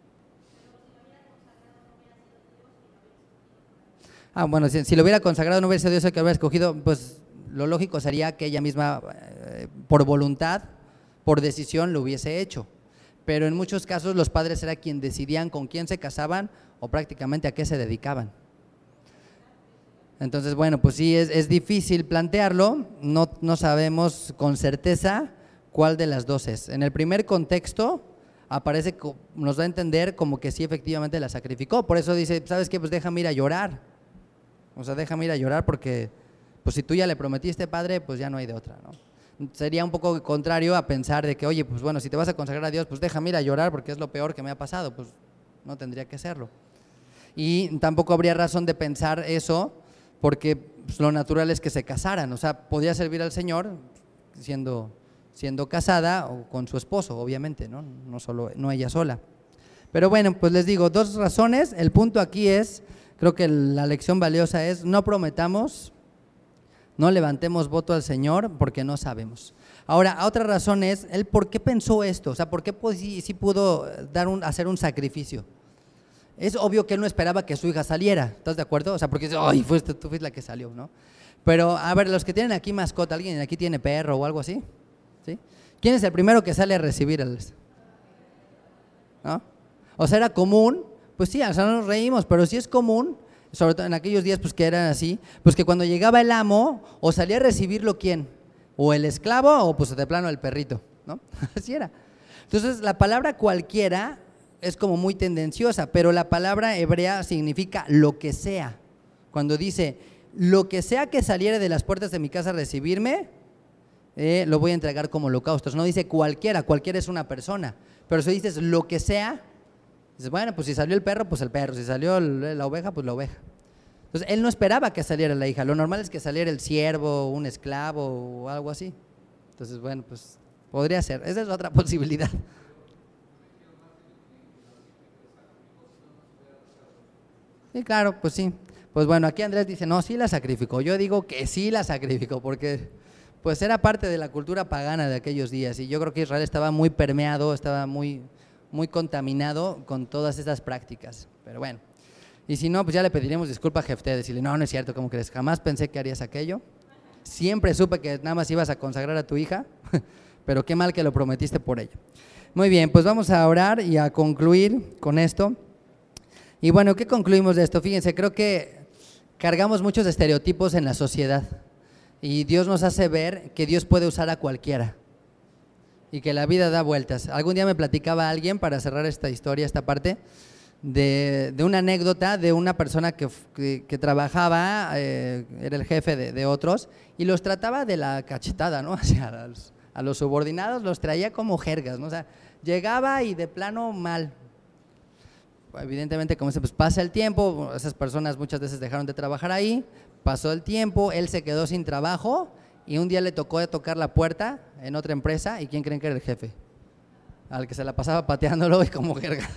Ah, bueno, si, si lo hubiera consagrado no hubiera sido Dios el que lo hubiera escogido, pues lo lógico sería que ella misma, eh, por voluntad, por decisión, lo hubiese hecho. Pero en muchos casos los padres eran quienes decidían con quién se casaban o prácticamente a qué se dedicaban. Entonces, bueno, pues sí, es, es difícil plantearlo, no, no sabemos con certeza cuál de las dos es. En el primer contexto aparece, nos da a entender como que sí efectivamente la sacrificó, por eso dice, ¿sabes qué? Pues déjame ir a llorar, o sea, déjame ir a llorar porque pues si tú ya le prometiste, Padre, pues ya no hay de otra, ¿no? Sería un poco contrario a pensar de que, oye, pues bueno, si te vas a consagrar a Dios, pues déjame ir a llorar porque es lo peor que me ha pasado, pues no tendría que serlo. Y tampoco habría razón de pensar eso, porque pues, lo natural es que se casaran, o sea, podía servir al Señor siendo, siendo casada o con su esposo, obviamente, ¿no? No solo, no ella sola. Pero bueno, pues les digo, dos razones. El punto aquí es, creo que la lección valiosa es, no prometamos, no levantemos voto al Señor porque no sabemos. Ahora, otra razón es, él por qué pensó esto, o sea, por qué pues, sí, sí pudo dar un, hacer un sacrificio. Es obvio que él no esperaba que su hija saliera, ¿estás de acuerdo? O sea, porque dice, ay, fuiste, tú fuiste la que salió, ¿no? Pero, a ver, los que tienen aquí mascota, ¿alguien aquí tiene perro o algo así? ¿Sí? ¿Quién es el primero que sale a recibir el? ¿No? O sea, era común, pues sí, o sea, no nos reímos, pero sí es común, sobre todo en aquellos días pues que eran así, pues que cuando llegaba el amo, o salía a recibirlo, ¿quién? O el esclavo, o pues de plano el perrito, ¿no? Así era. Entonces, la palabra cualquiera es como muy tendenciosa, pero la palabra hebrea significa lo que sea. Cuando dice, lo que sea que saliere de las puertas de mi casa a recibirme, eh, lo voy a entregar como holocaustos. No dice cualquiera, cualquiera es una persona, pero si dices lo que sea, dices, bueno, pues si salió el perro, pues el perro, si salió la oveja, pues la oveja. Entonces, él no esperaba que saliera la hija, lo normal es que saliera el siervo, un esclavo o algo así. Entonces, bueno, pues podría ser, esa es otra posibilidad. Sí, claro, pues sí. Pues bueno, aquí Andrés dice, no, sí la sacrificó. Yo digo que sí la sacrificó, porque pues era parte de la cultura pagana de aquellos días, y yo creo que Israel estaba muy permeado, estaba muy, muy contaminado con todas esas prácticas, pero bueno. Y si no, pues ya le pediremos disculpas a Jefté, decirle, no, no es cierto, ¿cómo crees? Jamás pensé que harías aquello. Siempre supe que nada más ibas a consagrar a tu hija, pero qué mal que lo prometiste por ella. Muy bien, pues vamos a orar y a concluir con esto. Y bueno, ¿qué concluimos de esto? Fíjense, creo que cargamos muchos estereotipos en la sociedad y Dios nos hace ver que Dios puede usar a cualquiera y que la vida da vueltas. Algún día me platicaba alguien, para cerrar esta historia, esta parte, de, de una anécdota de una persona que, que, que trabajaba, eh, era el jefe de, de otros, y los trataba de la cachetada, ¿no? O sea, a los, a los subordinados los traía como jergas, ¿no? O sea, llegaba y de plano mal. Evidentemente, como se pues pasa el tiempo, esas personas muchas veces dejaron de trabajar ahí, pasó el tiempo, él se quedó sin trabajo y un día le tocó tocar la puerta en otra empresa, y ¿quién creen que era el jefe? Al que se la pasaba pateándolo y como jerga.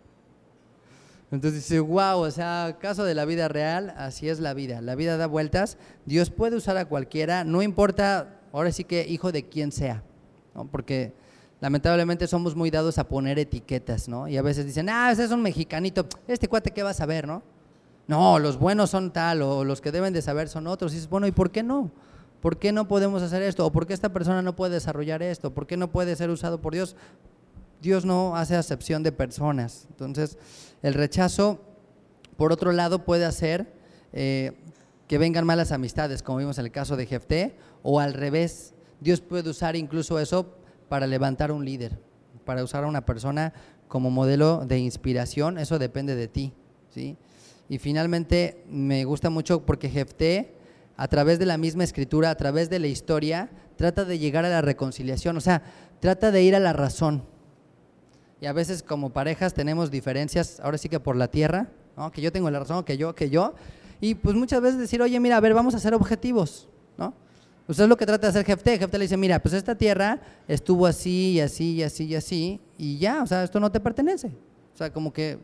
Entonces dice, wow, o sea, caso de la vida real, así es la vida, la vida da vueltas, Dios puede usar a cualquiera, no importa, ahora sí que hijo de quien sea, ¿no? Porque lamentablemente somos muy dados a poner etiquetas, ¿no? Y a veces dicen, ah, ese es un mexicanito, este cuate, ¿qué va a saber, no? No, los buenos son tal, o los que deben de saber son otros. Y dices, bueno, ¿y por qué no? ¿Por qué no podemos hacer esto? ¿O por qué esta persona no puede desarrollar esto? ¿Por qué no puede ser usado por Dios? Dios no hace acepción de personas. Entonces, el rechazo, por otro lado, puede hacer eh, que vengan malas amistades, como vimos en el caso de Jefté, o al revés, Dios puede usar incluso eso para levantar un líder, para usar a una persona como modelo de inspiración. Eso depende de ti, ¿sí? Y finalmente me gusta mucho porque Jefté, a través de la misma escritura, a través de la historia, trata de llegar a la reconciliación, o sea, trata de ir a la razón. Y a veces como parejas tenemos diferencias, ahora sí que por la tierra, ¿no? Que yo tengo la razón, que yo, que yo, y pues muchas veces decir, oye, mira, a ver, vamos a ser objetivos, ¿no? Usted es lo que trata de hacer Jefté. Jefté le dice, mira, pues esta tierra estuvo así y así y así y así, y ya, o sea, esto no te pertenece. O sea, como que,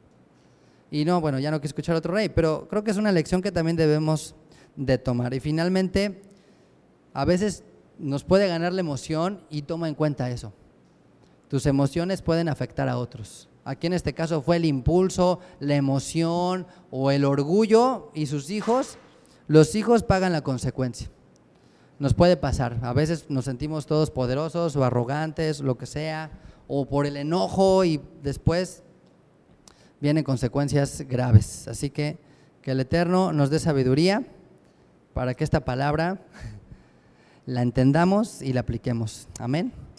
y no, bueno, ya no quiero escuchar a otro rey, pero creo que es una lección que también debemos de tomar. Y finalmente, a veces nos puede ganar la emoción, y toma en cuenta eso. Tus emociones pueden afectar a otros. Aquí en este caso fue el impulso, la emoción o el orgullo, y sus hijos, los hijos pagan la consecuencia. Nos puede pasar, a veces nos sentimos todos poderosos o arrogantes, lo que sea, o por el enojo, y después vienen consecuencias graves. Así que que el Eterno nos dé sabiduría para que esta palabra la entendamos y la apliquemos. Amén.